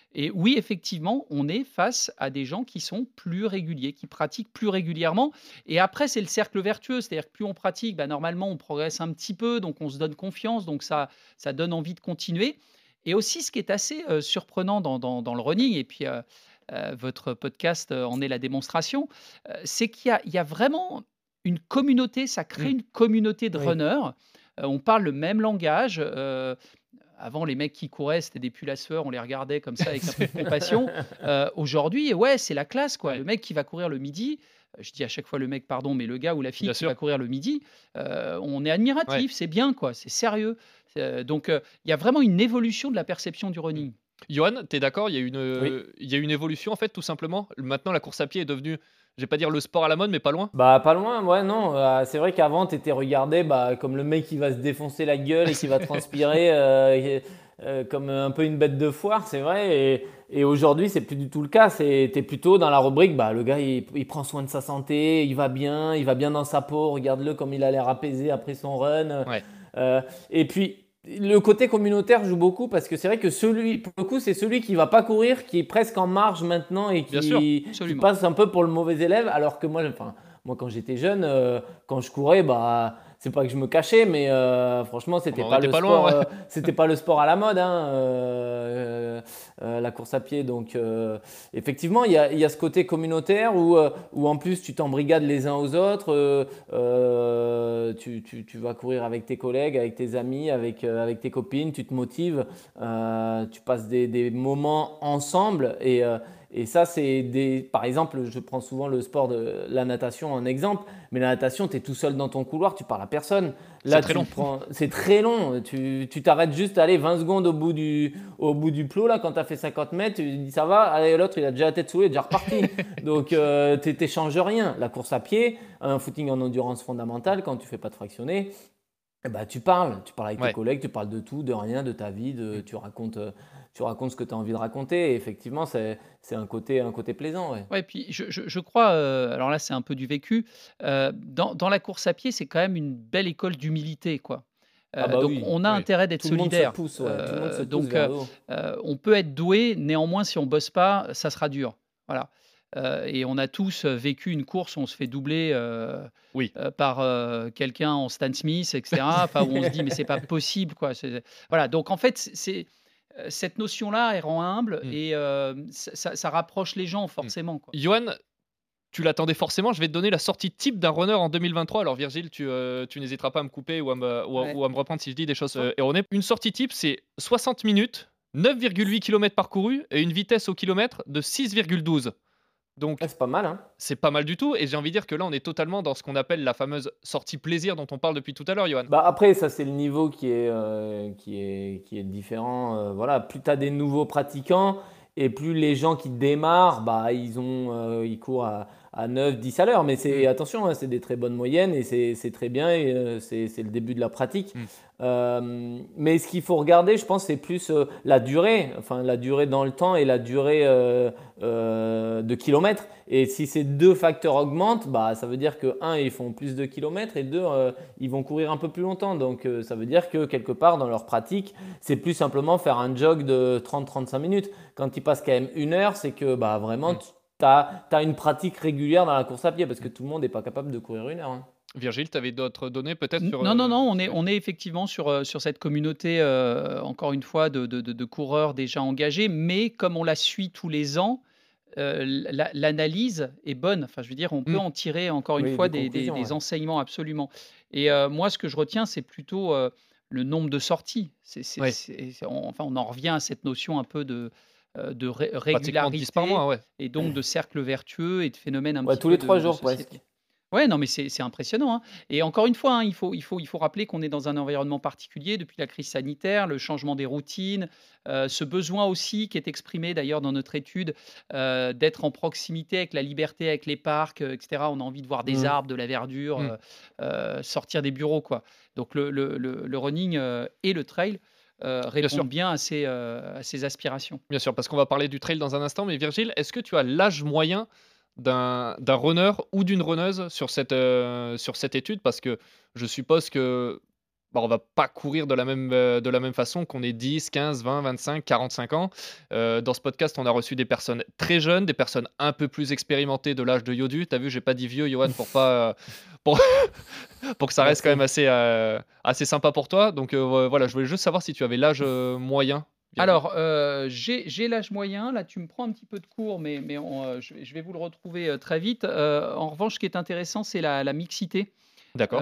Et oui, effectivement, on est face à des gens qui sont plus réguliers, qui pratiquent plus régulièrement. Et après, c'est le cercle vertueux, c'est-à-dire que plus on pratique, bah, normalement, on progresse un petit peu, donc on se donne confiance, donc ça, ça donne envie de continuer. Et aussi, ce qui est assez euh, surprenant dans, dans- dans le running, et puis euh, euh, votre podcast euh, en est la démonstration, euh, c'est qu'il y a, il y a vraiment une communauté, ça crée Mm. une communauté de Oui. runners. Euh, on parle le même langage. euh, avant, les mecs qui couraient, c'était des pulasseurs, on les regardait comme ça avec un peu de compassion. Euh, Aujourd'hui, ouais, c'est la classe, quoi. Ouais. Le mec qui va courir le midi, euh, je dis à chaque fois le mec, pardon, mais le gars ou la fille Bien qui sûr. va courir le midi, euh, on est admiratif, c'est bien, quoi, c'est sérieux. Euh, donc, euh, il y a vraiment une évolution de la perception du running. Johan, tu es d'accord, il y a une, Oui. euh, il y a une évolution en fait, tout simplement. Maintenant, la course à pied est devenue, je vais pas dire le sport à la mode, mais pas loin. Bah pas loin, ouais non. Euh, c'est vrai qu'avant t'étais regardé bah, comme le mec qui va se défoncer la gueule et qui va transpirer euh, et- euh, comme un peu une bête de foire, c'est vrai. Et, et aujourd'hui c'est plus du tout le cas. C'est, t'es plutôt dans la rubrique, bah le gars il, il prend soin de sa santé, il va bien, il va bien dans sa peau. Regarde-le comme il a l'air apaisé après son run. Ouais. Euh, et puis le côté communautaire joue beaucoup parce que c'est vrai que celui, pour le coup, c'est celui qui va pas courir, qui est presque en marge maintenant et Bien sûr, qui, qui absolument. passe un peu pour le mauvais élève. Alors que moi, enfin, moi quand j'étais jeune, euh, quand je courais, bah, c'est pas que je me cachais, mais euh, franchement, c'était On en pas était le pas sport, loin, ouais. euh, c'était pas le sport à la mode, hein, euh, euh, la course à pied. Donc, euh, effectivement, il y a, il y a ce côté communautaire où, euh, où en plus tu t'embrigades les uns aux autres. euh, euh, tu, tu- tu vas courir avec tes collègues, avec tes amis, avec, euh, avec tes copines, tu te motives, euh, tu passes des, des moments ensemble. Et, euh, et ça, c'est des. Par exemple, je prends souvent le sport de la natation en exemple, mais la natation, tu es tout seul dans ton couloir, tu parles à personne. Là, C'est très tu long. prends- c'est très long. Tu tu t'arrêtes juste, allez, vingt secondes au bout du, au bout du plot, là, quand tu as fait cinquante mètres, tu dis ça va, allez, l'autre, il a déjà la tête sous l'eau, il est déjà reparti. Donc, euh, tu n'échanges rien. La course à pied, un footing en endurance fondamentale, quand tu fais pas de fractionné, eh ben, tu parles, tu parles avec Ouais. tes collègues, tu parles de tout, de rien, de ta vie, de, tu racontes, euh, tu racontes ce que tu as envie de raconter. Et effectivement, c'est, c'est un côté, un côté plaisant. Ouais. Ouais, puis je, je- je crois, euh, alors là c'est un peu du vécu, euh, dans, dans la course à pied, c'est quand même une belle école d'humilité, quoi. Ah Euh, bah donc oui, on a oui. intérêt d'être tout le monde se solidaire. pousse, ouais, tout le monde se Euh, pousse donc vers euh, le haut. euh, on peut être doué, néanmoins si on bosse pas, ça sera dur. Voilà. Euh, et on a tous euh, vécu une course où on se fait doubler euh, Oui. euh, par euh, quelqu'un en Stan Smith, et cetera. Enfin, où on se dit mais c'est pas possible, quoi. C'est- Voilà. Donc en fait, c'est c'est- euh, cette notion-là, elle rend humble Mm. et euh, ça, ça- ça rapproche les gens forcément, quoi. Johan, tu l'attendais forcément. Je vais te donner la sortie type d'un runner en deux mille vingt-trois. Alors, Virgile, tu, euh, tu n'hésiteras pas à me couper ou à me, ou à- Ouais. ou à me reprendre si je dis des choses euh, erronées. Une sortie type, c'est soixante minutes, neuf virgule huit kilomètres parcourus et une vitesse au kilomètre de six virgule douze. Donc, Ah, c'est pas mal, hein. c'est pas mal du tout. Et j'ai envie de dire que là, on est totalement dans ce qu'on appelle la fameuse sortie plaisir dont on parle depuis tout à l'heure, Johan. Bah après, ça c'est le niveau qui est, euh, qui est, qui est différent. Euh, voilà, plus tu as des nouveaux pratiquants et plus les gens qui démarrent, bah, ils, ont, euh, ils courent à, à neuf dix à l'heure. Mais c'est, attention, hein, c'est des très bonnes moyennes et c'est, c'est très bien et euh, c'est, c'est le début de la pratique. Mm. Euh, mais ce qu'il faut regarder, je pense, c'est plus euh, la durée, enfin la durée dans le temps et la durée euh, euh, de kilomètres. Et si ces deux facteurs augmentent, bah, ça veut dire que, un, ils font plus de kilomètres et deux, euh, ils vont courir un peu plus longtemps. Donc, euh, ça veut dire que quelque part, dans leur pratique, c'est plus simplement faire un jog de trente à trente-cinq minutes. Quand ils passent quand même une heure, c'est que bah, vraiment, tu as, une pratique régulière dans la course à pied parce que tout le monde n'est pas capable de courir une heure. Hein. Virgile, tu avais d'autres données peut-être sur. Non, euh, non, non, on est, on est effectivement sur, euh, sur cette communauté, euh, encore une fois, de, de- de- de coureurs déjà engagés, mais comme on la suit tous les ans, euh, la- l'analyse est bonne. Enfin, je veux dire, on peut Mm. en tirer encore une Oui, fois des des, des- conclusions, des ouais. enseignements absolument. Et euh, moi, ce que je retiens, c'est plutôt euh, le nombre de sorties. C'est, c'est- Ouais. c'est- c'est- on- enfin, on en revient à cette notion un peu de, euh, de ré- Pratiquement dix par régularité mois, ouais. et donc de cercle vertueux et de phénomène un Ouais, petit tous peu les de- trois de jours société. presque. Ouais, non, mais c'est c'est impressionnant, hein. Et encore une fois, hein, il faut, il faut, il faut rappeler qu'on est dans un environnement particulier depuis la crise sanitaire, le changement des routines, euh, ce besoin aussi qui est exprimé d'ailleurs dans notre étude euh, d'être en proximité avec la liberté, avec les parcs, euh, et cetera. On a envie de voir des Mm. arbres, de la verdure, Mm. euh, euh, sortir des bureaux, quoi. Donc le, le, le, le running euh, et le trail euh, sûr. répondent bien à ces, euh, à ces aspirations. Bien sûr, parce qu'on va parler du trail dans un instant. Mais Virgile, est-ce que tu as l'âge moyen d'un d'un runner ou d'une runneuse sur cette, euh, sur cette étude? Parce que je suppose que bah, on va pas courir de la même, euh, de la même façon qu'on ait dix, quinze, vingt, vingt-cinq, quarante-cinq ans. Euh, dans ce podcast, on a reçu des personnes très jeunes, des personnes un peu plus expérimentées de l'âge de Yodu. T'as vu, j'ai pas dit vieux, Johan, pour pas, euh, pour, pour que ça reste Merci. quand même assez, euh, assez sympa pour toi. Donc euh, voilà, je voulais juste savoir si tu avais l'âge euh, moyen. Bien. Alors, euh, j'ai j'ai l'âge moyen. Là, tu me prends un petit peu de cours, mais, mais on, euh, je, vais- je vais vous le retrouver euh, très vite. Euh, en revanche, ce qui est intéressant, c'est la, la mixité. D'accord.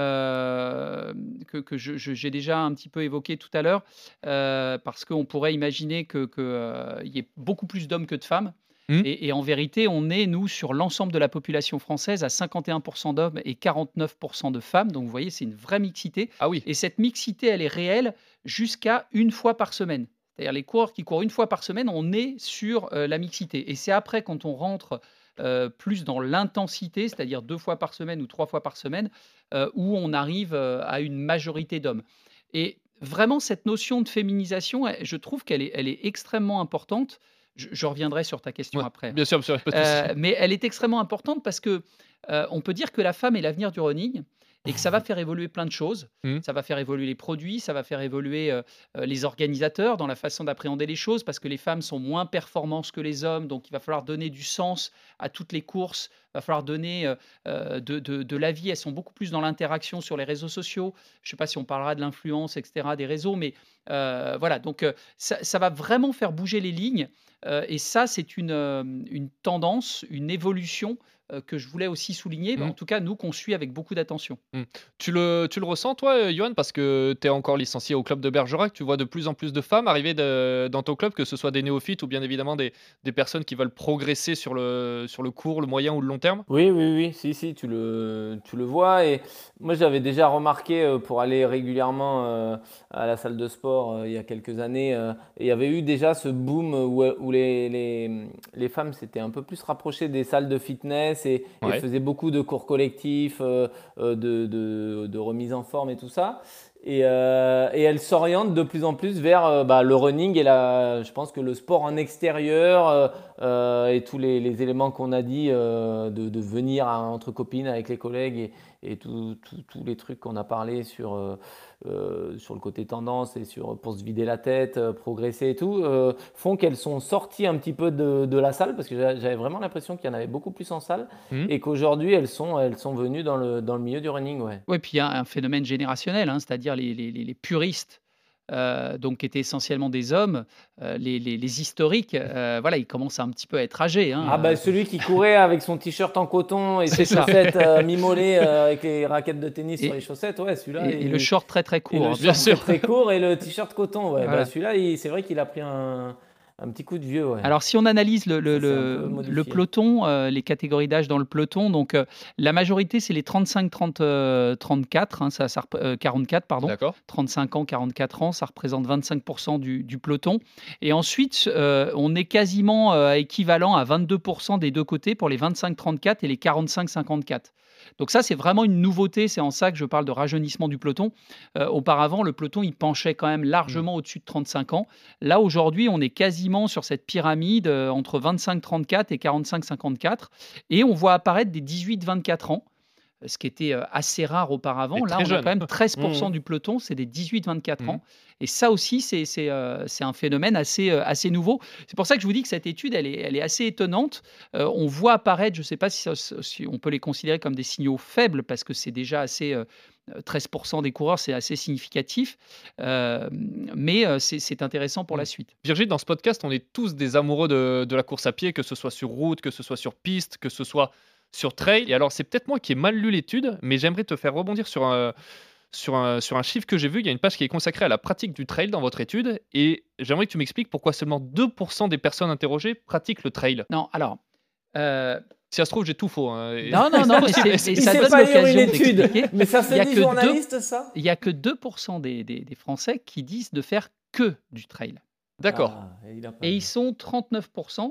euh, que, que je- je- j'ai déjà un petit peu évoqué tout à l'heure, euh, parce qu'on pourrait imaginer qu'il que, euh, y ait beaucoup plus d'hommes que de femmes. Hmm. Et, et en vérité, on est, nous, sur l'ensemble de la population française, à cinquante et un pour cent d'hommes et quarante-neuf pour cent de femmes. Donc, vous voyez, c'est une vraie mixité. Ah oui. Et cette mixité, elle est réelle jusqu'à une fois par semaine. C'est-à-dire les coureurs qui courent une fois par semaine, on est sur euh, la mixité. Et c'est après, quand on rentre euh, plus dans l'intensité, c'est-à-dire deux fois par semaine ou trois fois par semaine, euh, où on arrive euh, à une majorité d'hommes. Et vraiment, cette notion de féminisation, elle- je trouve qu'elle est, elle est extrêmement importante. Je, je reviendrai sur ta question Ouais, après. bien sûr, bien sûr, pas de souci. Euh, mais elle est extrêmement importante parce que euh, on peut dire que la femme est l'avenir du running et que ça va faire évoluer plein de choses. Mhm. Ça va faire évoluer les produits, ça va faire évoluer euh, euh, les organisateurs dans la façon d'appréhender les choses parce que les femmes sont moins performantes que les hommes, donc il va falloir donner du sens à toutes les courses, il va falloir donner euh, euh, de, de, de la vie. Elles sont beaucoup plus dans l'interaction sur les réseaux sociaux. Je ne sais pas si on parlera de l'influence, et cetera, des réseaux, mais euh, voilà, donc euh, ça, ça va vraiment faire bouger les lignes. Euh, et ça, c'est une, euh, une tendance, une évolution euh, que je voulais aussi souligner, Mhm. en tout cas, nous, qu'on suit avec beaucoup d'attention. Hmm. Tu le, tu le ressens, toi, euh, Johan, parce que tu es encore licencié au club de Bergerac. Tu vois de plus en plus de femmes arriver de- dans ton club, que ce soit des néophytes ou bien évidemment des, des personnes qui veulent progresser sur le, sur le court, le moyen ou le long terme. Oui, oui, oui, si, si, tu le, tu le vois. Et moi, j'avais déjà remarqué euh, pour aller régulièrement euh, à la salle de sport euh, il y a quelques années, euh, il y avait eu déjà ce boom où, où les, les, les femmes s'étaient un peu plus rapprochées des salles de fitness et, et Ouais. faisaient beaucoup de cours collectifs, euh, euh, de, de, de remise en forme et tout ça. Et, euh, et elles s'orientent de plus en plus vers euh, bah, le running et la, je pense que le sport en extérieur euh, euh, et tous les, les éléments qu'on a dit euh, de, de venir à- entre copines avec les collègues et, et tout- tout- tous les trucs qu'on a parlé sur, euh, euh, sur le côté tendance et sur, pour se vider la tête, euh, progresser et tout, euh, font qu'elles sont sorties un petit peu de, de la salle parce que j'a- j'avais vraiment l'impression qu'il y en avait beaucoup plus en salle Mhm. et qu'aujourd'hui elles sont, elles sont venues dans le, dans le milieu du running. Ouais. Oui, puis il y a un phénomène générationnel, hein, c'est-à-dire les, les- les- les puristes, euh, donc qui étaient essentiellement des hommes, euh, les, les- les historiques, euh, voilà, ils commencent un petit peu à être âgés. Hein, Ah bah euh, celui qui courait avec son t-shirt en coton et C'est ses ça. chaussettes euh, mi-mollets euh, avec les raquettes de tennis Et- sur les chaussettes, ouais, celui-là. et, et il- le short très très et court. le hein, short bien très, sûr. très court et le t-shirt coton, ouais. Voilà. Bah, celui-là, il- c'est vrai qu'il a pris un, un petit coup de vieux, ouais. Alors, si on analyse le, le- Ça, c'est un le- peu modifié. le peloton, euh, les catégories d'âge dans le peloton, donc euh, la majorité, c'est les trente-cinq trente-quatre, hein, ça, ça rep- euh, quarante-quatre, pardon. D'accord. trente-cinq ans, quarante-quatre ans, ça représente vingt-cinq pour cent du, du peloton. Et ensuite, euh, on est quasiment euh, équivalent à vingt-deux pour cent des deux côtés pour les vingt-cinq trente-quatre et les quarante-cinq cinquante-quatre. Donc ça, c'est vraiment une nouveauté. C'est en ça que je parle de rajeunissement du peloton. Euh, auparavant, le peloton, il penchait quand même largement au-dessus de trente-cinq ans. Là, aujourd'hui, on est quasiment sur cette pyramide euh, entre vingt-cinq trente-quatre et quarante-cinq cinquante-quatre. Et on voit apparaître des dix-huit vingt-quatre ans, ce qui était euh, assez rare auparavant. Et Là, très on a jeune. quand même treize pour cent Mhm. du peloton, c'est des dix-huit vingt-quatre Mhm. ans. Et ça aussi, c'est c'est, euh, c'est un phénomène assez, euh, assez nouveau. C'est pour ça que je vous dis que cette étude, elle est, elle est assez étonnante. Euh, on voit apparaître, je ne sais pas si, ça- si on peut les considérer comme des signaux faibles, parce que c'est déjà assez... euh, treize pour cent des coureurs, c'est assez significatif. Euh, mais euh, c'est c'est intéressant pour la suite. Virgile, dans ce podcast, on est tous des amoureux de, de la course à pied, que ce soit sur route, que ce soit sur piste, que ce soit sur trail. Et alors, c'est peut-être moi qui ai mal lu l'étude, mais j'aimerais te faire rebondir sur un, sur un, sur un chiffre que j'ai vu. Il y a une page qui est consacrée à la pratique du trail dans votre étude. Et j'aimerais que tu m'expliques pourquoi seulement deux pour cent des personnes interrogées pratiquent le trail. Non, alors... euh, Si ça se trouve, j'ai tout faux. hein. Et- Non, non, non, mais c'est- possible. c'est- Il ça sait donne pas lire une l'occasion étude, d'expliquer. mais ça Il y a se dit que deux- journaliste, ça Il n'y a que deux pour cent des, des- des Français qui disent de faire que du trail. D'accord. Ah, il a pas Et vu. ils sont trente-neuf pour cent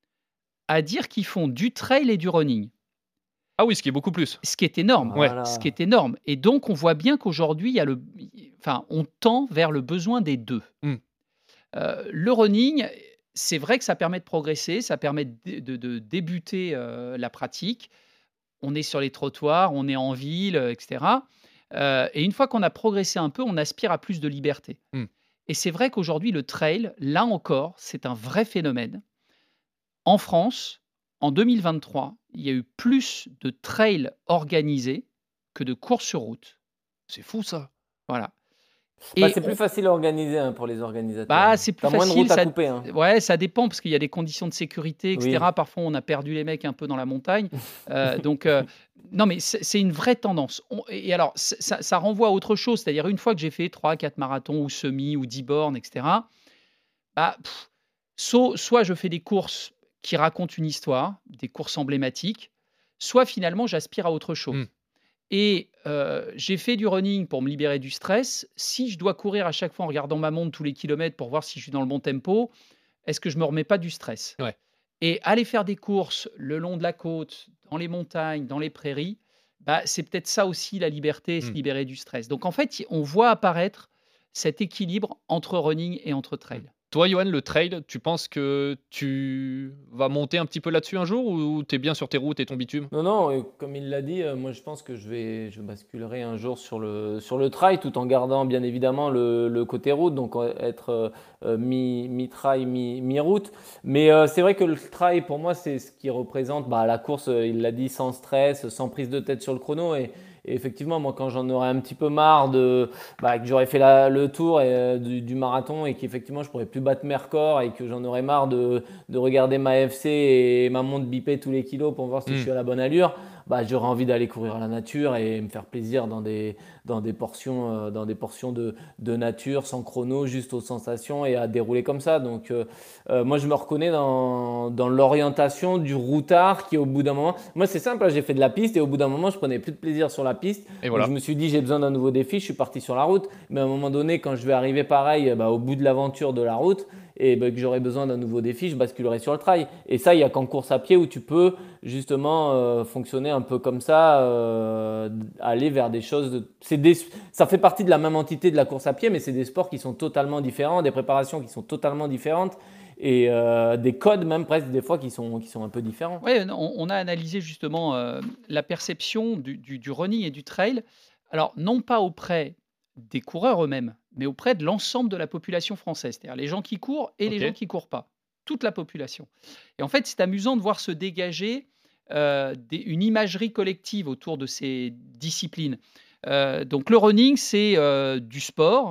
à dire qu'ils font du trail et du running. Ah oui, ce qui est beaucoup plus. Ce qui est énorme. Ouais. Voilà. Ce qui est énorme. Et donc, on voit bien qu'aujourd'hui, il y a le, enfin, on tend vers le besoin des deux. Mm. Euh, le running, c'est vrai que ça permet de progresser, ça permet de, de- de débuter euh, la pratique. On est sur les trottoirs, on est en ville, euh, et cetera. Euh, et une fois qu'on a progressé un peu, on aspire à plus de liberté. Mmh. Et c'est vrai qu'aujourd'hui, le trail, là encore, c'est un vrai phénomène. En France, en deux mille vingt-trois, il y a eu plus de trails organisés que de courses sur route. C'est fou ça. Voilà. Bah, Et c'est plus on- facile à organiser hein, pour les organisateurs. Bah, c'est plus T'as moins de facile. routes à Ça, couper. Hein. ouais, ça dépend parce qu'il y a des conditions de sécurité, et cetera. Oui. Parfois, on a perdu les mecs un peu dans la montagne. Euh, donc, euh, non, mais c'est c'est une vraie tendance. On- et alors, c'est- ça, ça renvoie à autre chose. C'est-à-dire, une fois que j'ai fait trois, quatre marathons ou semi ou dix bornes, et cetera, bah, pff, so- soit je fais des courses qui racontent une histoire, des courses emblématiques, soit finalement, j'aspire à autre chose. Mm. Et euh, j'ai fait du running pour me libérer du stress. Si je dois courir à chaque fois en regardant ma montre tous les kilomètres pour voir si je suis dans le bon tempo, est-ce que je me remets pas du stress? Ouais. Et aller faire des courses le long de la côte, dans les montagnes, dans les prairies, bah, c'est peut-être ça aussi la liberté, se Mm. libérer du stress. Donc en fait, on voit apparaître cet équilibre entre running et entre trail. Toi, Johan, le trail, tu penses que tu vas monter un petit peu là-dessus un jour ou tu es bien sur tes routes et ton bitume? Non, non, euh, comme il l'a dit, euh, moi je pense que je vais, je basculerai un jour sur le, sur le trail tout en gardant bien évidemment le, le côté route, donc euh, être euh, euh, mi, mi-trail, mi, mi-route. Mais euh, c'est vrai que le trail pour moi c'est ce qui représente bah, la course, euh, il l'a dit, sans stress, sans prise de tête sur le chrono. Et, et effectivement, moi quand j'en aurais un petit peu marre de, bah, que j'aurais fait la- le tour et, euh, du, du marathon et qu'effectivement je pourrais plus battre mes records et que j'en aurais marre de, de regarder ma F C et ma montre biper tous les kilos pour voir si Mm. je suis à la bonne allure, bah, j'aurais envie d'aller courir à la nature et me faire plaisir dans des, dans des portions, euh, dans des portions de, de nature, sans chrono, juste aux sensations et à dérouler comme ça. Donc euh, euh, moi je me reconnais dans, dans l'orientation du routard qui au bout d'un moment, moi c'est simple, hein, j'ai fait de la piste et au bout d'un moment je prenais plus de plaisir sur la piste. Et Donc, voilà. je me suis dit j'ai besoin d'un nouveau défi, je suis parti sur la route. Mais à un moment donné, quand je vais arriver pareil bah, au bout de l'aventure de la route, et ben, que j'aurai besoin d'un nouveau défi, je basculerai sur le trail. Et ça, il n'y a qu'en course à pied où tu peux justement euh, fonctionner un peu comme ça, euh, aller vers des choses. De... c'est des... Ça fait partie de la même entité de la course à pied, mais c'est des sports qui sont totalement différents, des préparations qui sont totalement différentes et euh, des codes même presque des fois qui sont, qui sont un peu différents. Oui, on, on a analysé justement euh, la perception du, du- du running et du trail. Alors, non pas auprès des coureurs eux-mêmes, mais auprès de l'ensemble de la population française, c'est-à-dire les gens qui courent et les Ok. gens qui courent pas, toute la population. Et en fait, c'est amusant de voir se dégager euh, des- une imagerie collective autour de ces disciplines. Euh, donc, le running, c'est euh, du sport,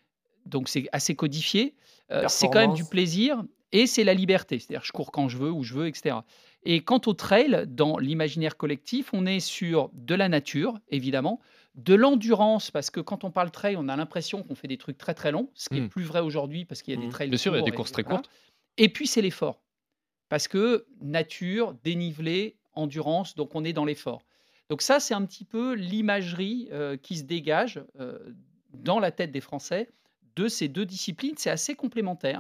donc c'est assez codifié. Euh, c'est quand même du Performance. plaisir et c'est la liberté. C'est-à-dire, je cours quand je veux, où je veux, et cetera. Et quant au trail, dans l'imaginaire collectif, on est sur de la nature, évidemment, de l'endurance, parce que quand on parle trail, on a l'impression qu'on fait des trucs très très longs, ce qui est Mm. plus vrai aujourd'hui parce qu'il y a des Mm. trails Bien sûr, il y a des courts. courses Et, très voilà. courtes. Et puis, c'est l'effort. Parce que nature, dénivelé, endurance, donc on est dans l'effort. Donc ça, c'est un petit peu l'imagerie euh, qui se dégage euh, dans la tête des Français de ces deux disciplines. C'est assez complémentaire.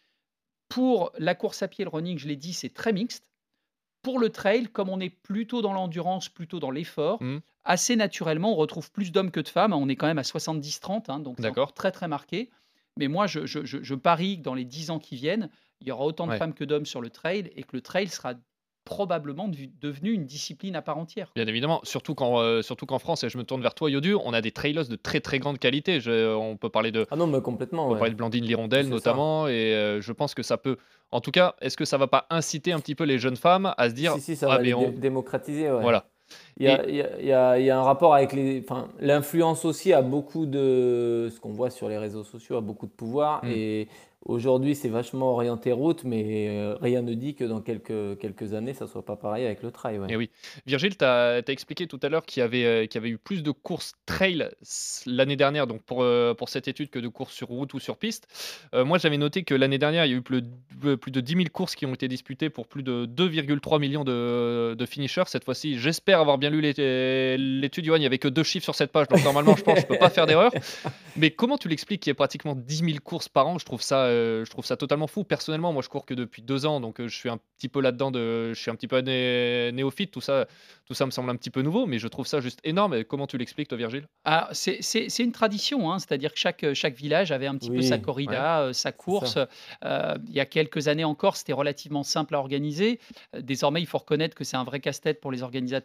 Pour la course à pied et le running, je l'ai dit, c'est très mixte. Pour le trail, comme on est plutôt dans l'endurance, plutôt dans l'effort, Mm. assez naturellement, on retrouve plus d'hommes que de femmes. On est quand même à soixante-dix trente, hein, donc c'est D'accord. encore très très marqué. Mais moi, je, je- je- je parie que dans les dix ans qui viennent, il y aura autant de Ouais. femmes que d'hommes sur le trail et que le trail sera probablement devu- devenu une discipline à part entière. Bien évidemment, surtout qu'en euh, surtout qu'en France, et je me tourne vers toi, Yodu, on a des trailers de très très grande qualité. Je- on peut parler de, Ah non, mais complètement. on peut Ouais. parler de Blandine Lirondelle C'est ça. notamment, et euh, je pense que ça peut. En tout cas, est-ce que ça va pas inciter un petit peu les jeunes femmes à se dire, Si, si, ça ah, va mais les on- dé- démocratiser. Ouais. voilà. Il y a, il y a- il y a- il y a un rapport avec les, enfin, l'influence aussi a beaucoup de, ce qu'on voit sur les réseaux sociaux a beaucoup de pouvoir Mm. et aujourd'hui c'est vachement orienté route, mais euh, rien ne dit que dans quelques, quelques années ça soit pas pareil avec le trail. Ouais. Et oui. Virgile, tu as expliqué tout à l'heure qu'il y avait, euh, qu'il y avait eu plus de courses trail s- l'année dernière, donc pour, euh, pour cette étude, que de courses sur route ou sur piste. Euh, moi, j'avais noté que l'année dernière, il y a eu plus, de- plus de dix mille courses qui ont été disputées pour plus de deux virgule trois millions de, de finishers. Cette fois-ci, j'espère avoir bien lu l'é- l'étude, Johan. Il n'y avait que deux chiffres sur cette page, donc normalement, je pense que je ne peux pas faire d'erreur. Mais comment tu l'expliques qu'il y ait pratiquement dix mille courses par an? Je trouve ça, euh, je trouve ça totalement fou. Personnellement, moi, je cours que depuis deux ans, donc euh, je suis un petit peu là-dedans, de, je suis un petit peu né- néophyte. Tout ça, tout ça me semble un petit peu nouveau, mais je trouve ça juste énorme. Et comment tu l'expliques, toi, Virgile? Ah, c'est c'est- c'est une tradition, hein, c'est-à-dire que chaque, chaque village avait un petit peu Oui, sa corrida, euh, sa c'est course. ça. Euh, il y a quelques années encore, c'était relativement simple à organiser. Euh, Désormais, il faut reconnaître que c'est un vrai casse-tête pour les organisateurs entre les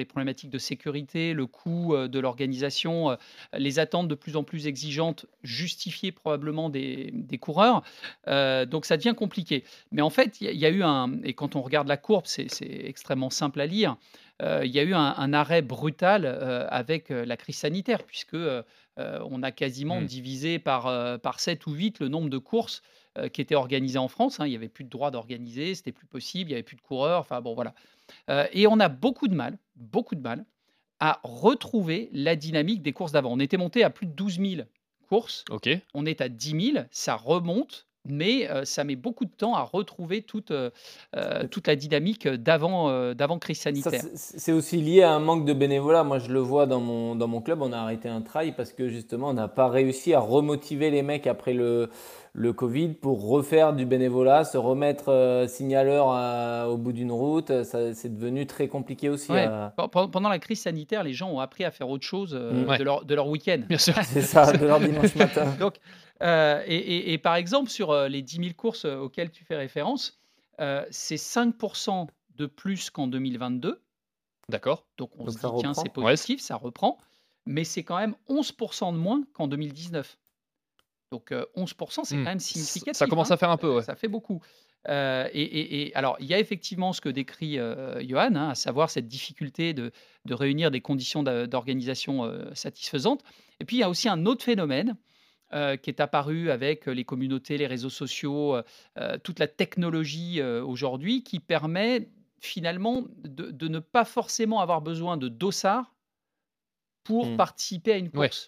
les problématiques de sécurité, le coût euh, de l'organisation, euh, les attentes de plus en plus exigeantes, justifiées probablement des, des coureurs. Euh, donc ça devient compliqué. Mais en fait, il y, y a eu un, et quand on regarde la courbe, c'est c'est extrêmement simple à lire, euh, il y a eu un, un arrêt brutal euh, avec euh, la crise sanitaire, puisque euh, euh, on a quasiment Mm. divisé par, euh, par sept ou huit le nombre de courses euh, qui étaient organisées en France. Hein. Il n'y avait plus de droit d'organiser, c'était plus possible, il n'y avait plus de coureurs, enfin bon voilà. Euh, et on a beaucoup de mal, beaucoup de mal à retrouver la dynamique des courses d'avant. On était monté à plus de douze mille courses, Ok. on est à dix mille, ça remonte, mais euh, ça met beaucoup de temps à retrouver toute, euh, euh, toute la dynamique d'avant euh, d'avant crise Ça, sanitaire. c'est c'est aussi lié à un manque de bénévolat. Moi, je le vois dans mon, dans mon club, on a arrêté un trail parce que justement, on n'a pas réussi à remotiver les mecs après le, le Covid pour refaire du bénévolat, se remettre euh, signaleur à- au bout d'une route. Ça, c'est devenu très compliqué aussi. Ouais. à- Pen- pen- Pendant la crise sanitaire, les gens ont appris à faire autre chose euh, Mm. Ouais. de leur, de leur week-end. Bien sûr. C'est ça, de leur dimanche matin. Donc, euh, et, et- et par exemple, sur euh, les dix mille courses euh, auxquelles tu fais référence, euh, c'est cinq pour cent de plus qu'en deux mille vingt-deux. D'accord. Donc on Donc se ça dit, tiens, reprend. c'est Ouais, positif, ça reprend. Mais c'est quand même onze pour cent de moins qu'en deux mille dix-neuf. Donc euh, onze pour cent, c'est Hmm. quand même Ça significatif. commence hein. à faire un peu, ouais. Ça fait beaucoup. Euh, et, et- et alors, il y a effectivement ce que décrit euh, Johan, hein, à savoir cette difficulté de, de réunir des conditions d'a- d'organisation euh, satisfaisantes. Et puis, il y a aussi un autre phénomène euh, qui est apparu avec les communautés, les réseaux sociaux, euh, euh, toute la technologie euh, aujourd'hui qui permet finalement de, de ne pas forcément avoir besoin de dossard pour Mm. participer à une Ouais. course.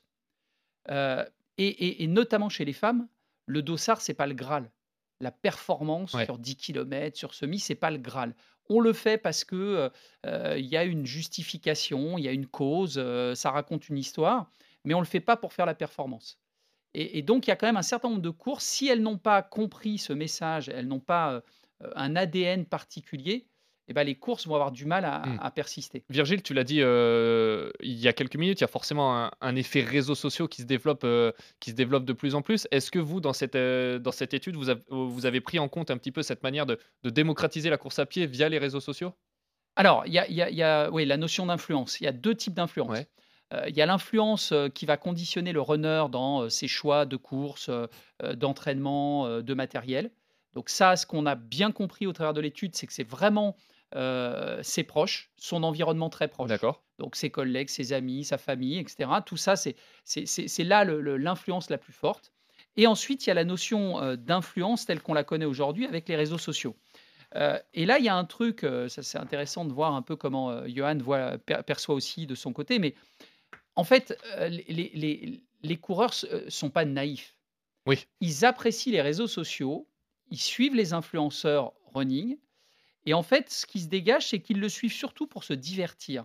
Euh, et, et- et notamment chez les femmes, le dossard, c'est pas le Graal. La performance Ouais. sur dix kilomètres, sur semi, c'est pas le Graal. On le fait parce que euh, euh, il y a une justification, il y a une cause, euh, ça raconte une histoire, mais on le fait pas pour faire la performance. Et, et donc, il y a quand même un certain nombre de courses, si elles n'ont pas compris ce message, elles n'ont pas euh, euh, un A D N particulier, eh ben, les courses vont avoir du mal à, Hmm. à persister. Virgile, tu l'as dit euh, il y a quelques minutes, il y a forcément un, un effet réseaux sociaux qui se développe, euh, qui se développe de plus en plus. Est-ce que vous, dans cette, euh, dans cette étude, vous avez, vous avez pris en compte un petit peu cette manière de, de démocratiser la course à pied via les réseaux sociaux? Alors, il y a, il y a- il y a, oui, la notion d'influence. Il y a deux types d'influence. Ouais. Euh, il y a l'influence euh, qui va conditionner le runner dans euh, ses choix de course, euh, euh, d'entraînement, euh, de matériel. Donc ça, ce qu'on a bien compris au travers de l'étude, c'est que c'est vraiment euh, ses proches, son environnement très proche. D'accord. Donc ses collègues, ses amis, sa famille, et cetera. Tout ça, c'est c'est- c'est- c'est là le- le- l'influence la plus forte. Et ensuite, il y a la notion euh, d'influence telle qu'on la connaît aujourd'hui avec les réseaux sociaux. Euh, et là, il y a un truc, euh, ça c'est intéressant de voir un peu comment euh, Johan voit, per- perçoit aussi de son côté, mais en fait, euh, les, les- les- les coureurs ne sont pas naïfs. Oui. Ils apprécient les réseaux sociaux, ils suivent les influenceurs running, et en fait, ce qui se dégage, c'est qu'ils le suivent surtout pour se divertir.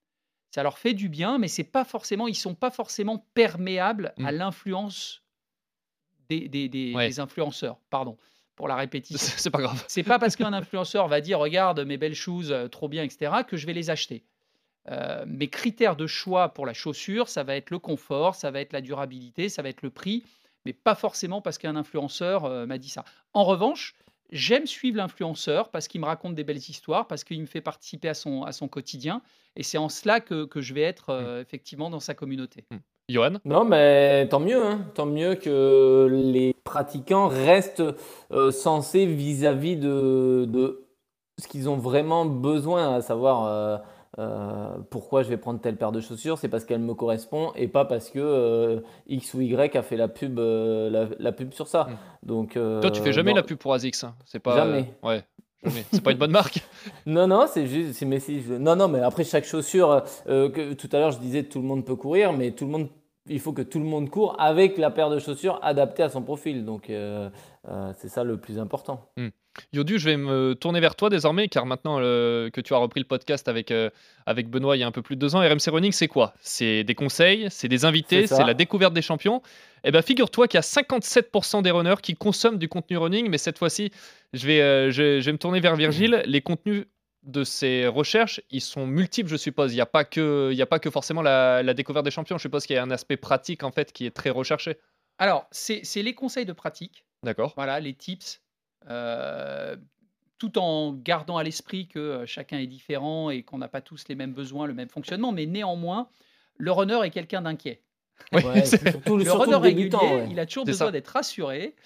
Ça leur fait du bien, mais c'est pas forcément, ils sont pas forcément perméables à Mm. l'influence des, des- des- Ouais. des influenceurs. Pardon pour la répétition. C'est c'est pas grave. C'est pas parce qu'un influenceur va dire regarde mes belles choses, euh, trop bien, et cetera, que je vais les acheter. Euh, mes critères de choix pour la chaussure, ça va être le confort, ça va être la durabilité, ça va être le prix, mais pas forcément parce qu'un influenceur euh, m'a dit ça. En revanche, j'aime suivre l'influenceur parce qu'il me raconte des belles histoires, parce qu'il me fait participer à son, à son quotidien, et c'est en cela que, que je vais être euh, effectivement dans sa communauté. Johan? Non, mais tant mieux, hein. Tant mieux que les pratiquants restent euh, sensés vis-à-vis de, de ce qu'ils ont vraiment besoin, à savoir euh, euh, pourquoi je vais prendre telle paire de chaussures, c'est parce qu'elle me correspond et pas parce que euh, X ou Y a fait la pub, euh, la, la pub sur ça. Mm. Donc, euh, Toi, tu fais jamais non. la pub pour ASICS. Hein. C'est pas. Jamais. euh, ouais. Jamais. C'est pas une bonne marque. Non, non, c'est juste, c'est mais si, je- non, non, mais après chaque chaussure, euh, que, tout à l'heure je disais tout le monde peut courir, mais tout le monde, il faut que tout le monde court avec la paire de chaussures adaptée à son profil. Donc euh, euh, c'est ça le plus important. Hmm. Yodu, je vais me tourner vers toi désormais, car maintenant euh, que tu as repris le podcast avec, euh, avec Benoît il y a un peu plus de deux ans, R M C Running, c'est quoi? C'est des conseils, c'est des invités, C'est ça. c'est la découverte des champions. Eh bien, figure-toi qu'il y a cinquante-sept pour cent des runners qui consomment du contenu running, mais cette fois-ci, je vais, euh, je, je vais me tourner vers Virgile. Les contenus de ces recherches, ils sont multiples, je suppose. Il n'y a pas que, il y a pas que forcément la, la découverte des champions. Je suppose qu'il y a un aspect pratique, en fait, qui est très recherché. Alors, c'est c'est les conseils de pratique. D'accord. Voilà, les tips. Euh, tout en gardant à l'esprit que euh, chacun est différent et qu'on n'a pas tous les mêmes besoins, le même fonctionnement, mais néanmoins, le runner est quelqu'un d'inquiet. Oui, Ouais, c'est- surtout, Le surtout runner le débutant. régulier, Ouais. il a toujours C'est besoin ça. d'être rassuré,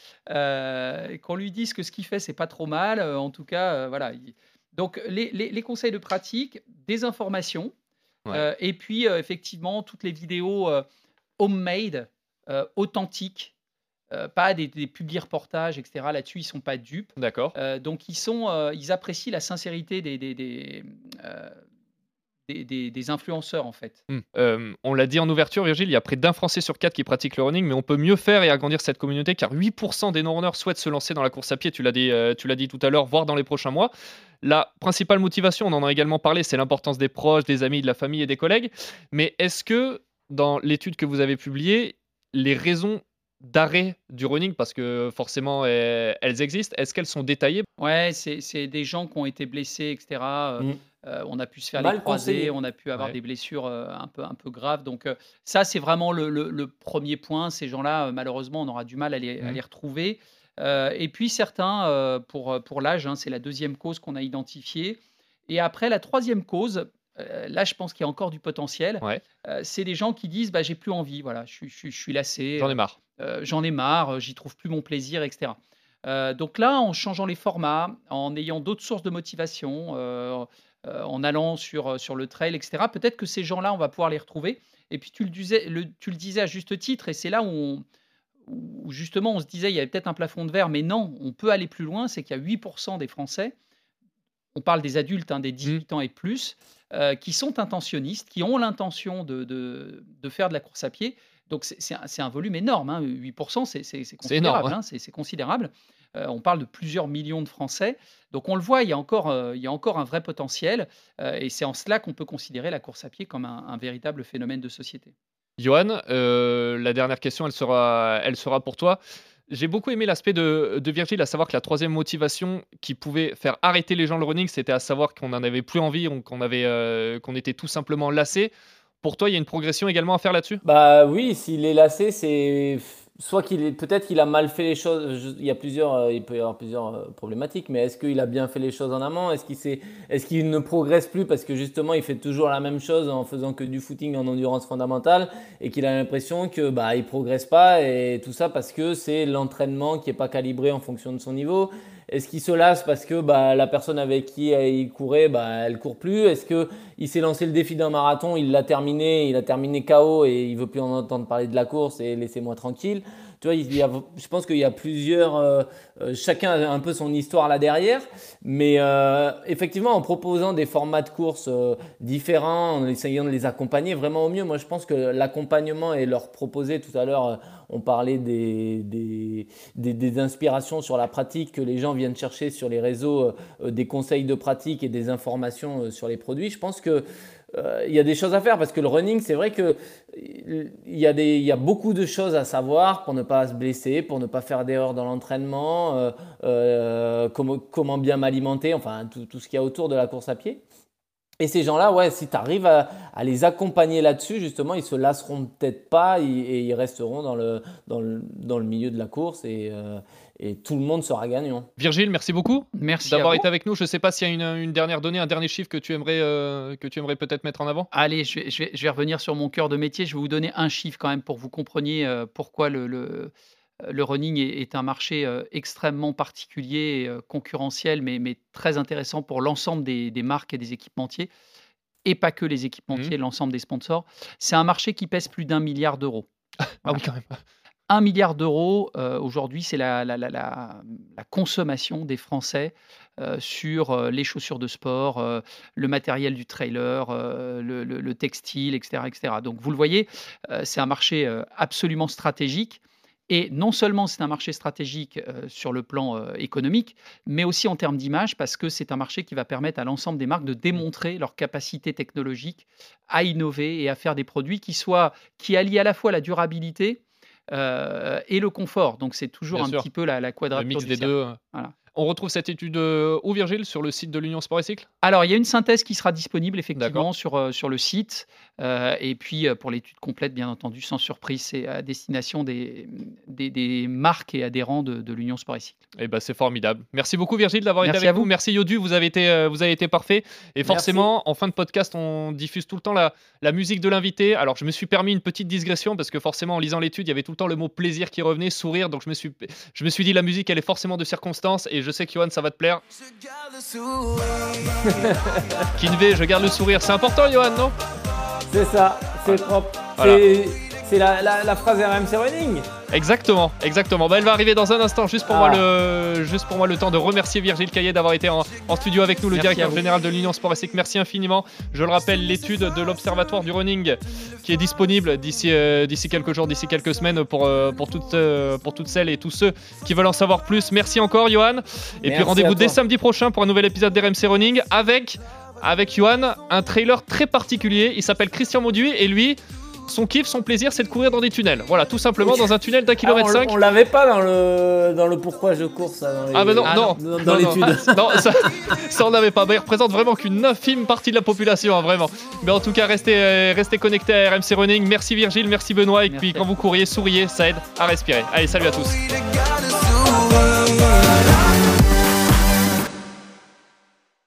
euh, qu'on lui dise que ce qu'il fait, c'est pas trop mal. euh, en tout cas, euh, voilà. il- Donc, les, les- les conseils de pratique, des informations, Ouais. euh, et puis euh, effectivement, toutes les vidéos euh, homemade, euh, authentiques, euh, pas des, des publi-reportages, et cetera. Là-dessus, ils sont pas dupes. D'accord. Euh, donc, ils, sont, euh, ils apprécient la sincérité des, des, des, euh, des- des- des influenceurs, en fait. Hmm. Euh, on l'a dit en ouverture, Virgile, il y a près d'un Français sur quatre qui pratique le running, mais on peut mieux faire et agrandir cette communauté car huit pour cent des non-runners souhaitent se lancer dans la course à pied, tu l'as dit, euh, tu l'as dit tout à l'heure, voire dans les prochains mois. La principale motivation, on en a également parlé, c'est l'importance des proches, des amis, de la famille et des collègues. Mais est-ce que dans l'étude que vous avez publiée, les raisons d'arrêt du running, parce que forcément euh, elles existent, est-ce qu'elles sont détaillées? Ouais, c'est c'est des gens qui ont été blessés, et cetera. Euh, Mm. euh, on a pu se faire les Mal croisés, conseillé. on a pu avoir Ouais. des blessures euh, un peu, un peu graves. Donc euh, ça, c'est vraiment le, le- le premier point. Ces gens-là, euh, malheureusement, on aura du mal à les, à Mm. les retrouver. Euh, et puis certains, euh, pour, pour l'âge, hein, c'est la deuxième cause qu'on a identifiée. Et après, la troisième cause, euh, là, je pense qu'il y a encore du potentiel. Ouais, Euh, c'est des gens qui disent, bah, j'ai plus envie, voilà, je, suis- je, suis- je suis lassé. j'en ai euh, marre. euh, j'en ai marre, euh, j'y trouve plus mon plaisir, et cetera. Euh, donc là, en changeant les formats, en ayant d'autres sources de motivation, euh, euh, en allant sur, euh, sur le trail, et cetera, peut-être que ces gens-là, on va pouvoir les retrouver. Et puis tu le disais, le- tu le disais à juste titre, et c'est là où, on- où justement on se disait il y avait peut-être un plafond de verre, mais non, on peut aller plus loin, c'est qu'il y a huit pour cent des Français, on parle des adultes, hein, des Mm. dix-huit ans et plus, euh, qui sont intentionnistes, qui ont l'intention de, de- de faire de la course à pied. Donc c'est c'est un, c'est un volume énorme, hein, huit pour cent, c'est c'est- c'est C'est énorme, considérable. ouais. hein, c'est c'est considérable. Euh, on parle de plusieurs millions de Français. Donc on le voit, il y a encore, euh, il y a encore un vrai potentiel. euh, et c'est en cela qu'on peut considérer la course à pied comme un, un véritable phénomène de société. Johan, euh, la dernière question, elle sera, elle sera pour toi. J'ai beaucoup aimé l'aspect de, de Virgile, à savoir que la troisième motivation qui pouvait faire arrêter les gens le running, c'était à savoir qu'on n'en avait plus envie, on- qu'on avait, euh, qu'on était tout simplement lassé. Pour toi, il y a une progression également à faire là-dessus? Bah oui, s'il est lassé, c'est soit qu'il est peut-être qu'il a mal fait les choses. Je- Il y a plusieurs, euh, il peut y avoir plusieurs euh, problématiques, mais est-ce qu'il a bien fait les choses en amont? Est-ce qu'il s'est- est-ce qu'il ne progresse plus parce que justement il fait toujours la même chose en faisant que du footing en endurance fondamentale et qu'il a l'impression que bah il progresse pas et tout ça parce que c'est l'entraînement qui est pas calibré en fonction de son niveau. Est-ce qu'il se lasse parce que bah, la personne avec qui euh, il courait, bah, elle court plus? Est-ce qu'il s'est lancé le défi d'un marathon, il l'a terminé, il a terminé K O et il veut plus en entendre parler de la course et laissez-moi tranquille? Tu vois, il y a, je pense qu'il y a plusieurs, euh, euh, chacun a un peu son histoire là derrière, mais euh, effectivement en proposant des formats de course euh, différents, en essayant de les accompagner vraiment au mieux, moi je pense que l'accompagnement et leur proposer, tout à l'heure euh, on parlait des, des, des, des inspirations sur la pratique que les gens viennent chercher sur les réseaux, euh, des conseils de pratique et des informations euh, sur les produits, je pense que euh, il y a des choses à faire parce que le running, c'est vrai que il y a des, il y a beaucoup de choses à savoir pour ne pas se blesser, pour ne pas faire d'erreurs dans l'entraînement, euh, euh, comment, comment bien m'alimenter, enfin tout, tout ce qu'il y a autour de la course à pied. Et ces gens-là, ouais, si tu arrives à, à les accompagner là-dessus, justement, ils se lasseront peut-être pas et, et ils resteront dans le, dans, le, dans le milieu de la course et, euh, et tout le monde sera gagnant. Virgile, merci beaucoup Merci à d'avoir vous. été avec nous. Je ne sais pas s'il y a une, une dernière donnée, un dernier chiffre que tu aimerais, euh, que tu aimerais peut-être mettre en avant. Allez, je vais, je vais- je vais revenir sur mon cœur de métier. Je vais vous donner un chiffre quand même pour que vous compreniez euh, pourquoi le, le, le running est, est un marché euh, extrêmement particulier, euh, concurrentiel, mais, mais très intéressant pour l'ensemble des, des marques et des équipementiers, et pas que les équipementiers, Mhm. l'ensemble des sponsors. C'est un marché qui pèse plus d'un milliard d'euros. Ah Voilà. oui, quand même. Un milliard d'euros, euh, aujourd'hui, c'est la, la, la, la, la consommation des Français euh, sur euh, les chaussures de sport, euh, le matériel du trailer, euh, le, le- le textile, et cetera, et cetera. Donc, vous le voyez, euh, c'est un marché euh, absolument stratégique. Et non seulement c'est un marché stratégique euh, sur le plan euh, économique, mais aussi en termes d'image, parce que c'est un marché qui va permettre à l'ensemble des marques de démontrer leur capacité technologique à innover et à faire des produits qui soient, qui allient à la fois la durabilité euh, et le confort. Donc c'est toujours Bien un sûr. petit peu la, la Le quadrature mix du des cercle. deux. Voilà. On retrouve cette étude euh, où, Virgile? Sur le site de l'Union Sport et Cycle? Alors, il y a une synthèse qui sera disponible effectivement D'accord. sur, euh, sur le site. Euh, et puis, euh, pour l'étude complète, bien entendu, sans surprise, c'est à destination des, des, des marques et adhérents de, de l'Union Sport et Cycle. Eh ben, c'est formidable. Merci beaucoup, Virgile, d'avoir été Merci avec à vous. nous. Merci, Yodu, vous avez été, euh, vous avez été parfait. Et forcément, en fin de podcast, on diffuse tout le temps la, la musique de l'invité. Alors, je me suis permis une petite digression parce que forcément, en lisant l'étude, il y avait tout le temps le mot plaisir qui revenait, sourire. Donc, je me suis, je me suis dit, la musique, elle est forcément de circonstance. Et je sais que, Johan, ça va te plaire. Kinvé, je garde le sourire. C'est important, Johan, non? C'est ça, c'est propre. Voilà. C'est, c'est la, la, la phrase R M C Running. Exactement, exactement. Bah, elle va arriver dans un instant. Juste pour, Ah. moi, le, juste pour moi, le temps de remercier Virgile Caillet d'avoir été en, en studio avec nous, le Merci à directeur vous. général de l'Union Sport et Cycle. Merci infiniment. Je le rappelle, l'étude de l'Observatoire du running qui est disponible d'ici, euh, d'ici quelques jours, d'ici quelques semaines pour, euh, pour, toutes, euh, pour toutes celles et tous ceux qui veulent en savoir plus. Merci encore, Johan. Et puis Merci rendez-vous à dès toi. samedi prochain pour un nouvel épisode d'R M C Running avec, avec Johan, un trailer très particulier. Il s'appelle Christian Mauduit et lui, son kiff, son plaisir, c'est de courir dans des tunnels. Voilà, tout simplement dans un tunnel d'un Ah, kilomètre on, cinq. on l'avait pas dans le, dans le pourquoi je cours, ça. Dans les- Ah bah non, Ah non, Dans, non, dans non. l'étude. Non, ça, ça on n'avait pas. Bah, il représente vraiment qu'une infime partie de la population, hein, vraiment. Mais en tout cas, restez, euh, restez connectés à R M C Running. Merci Virgile, merci Benoît. Et Merci puis à quand vous courriez, souriez, ça aide à respirer. Allez, salut à tous.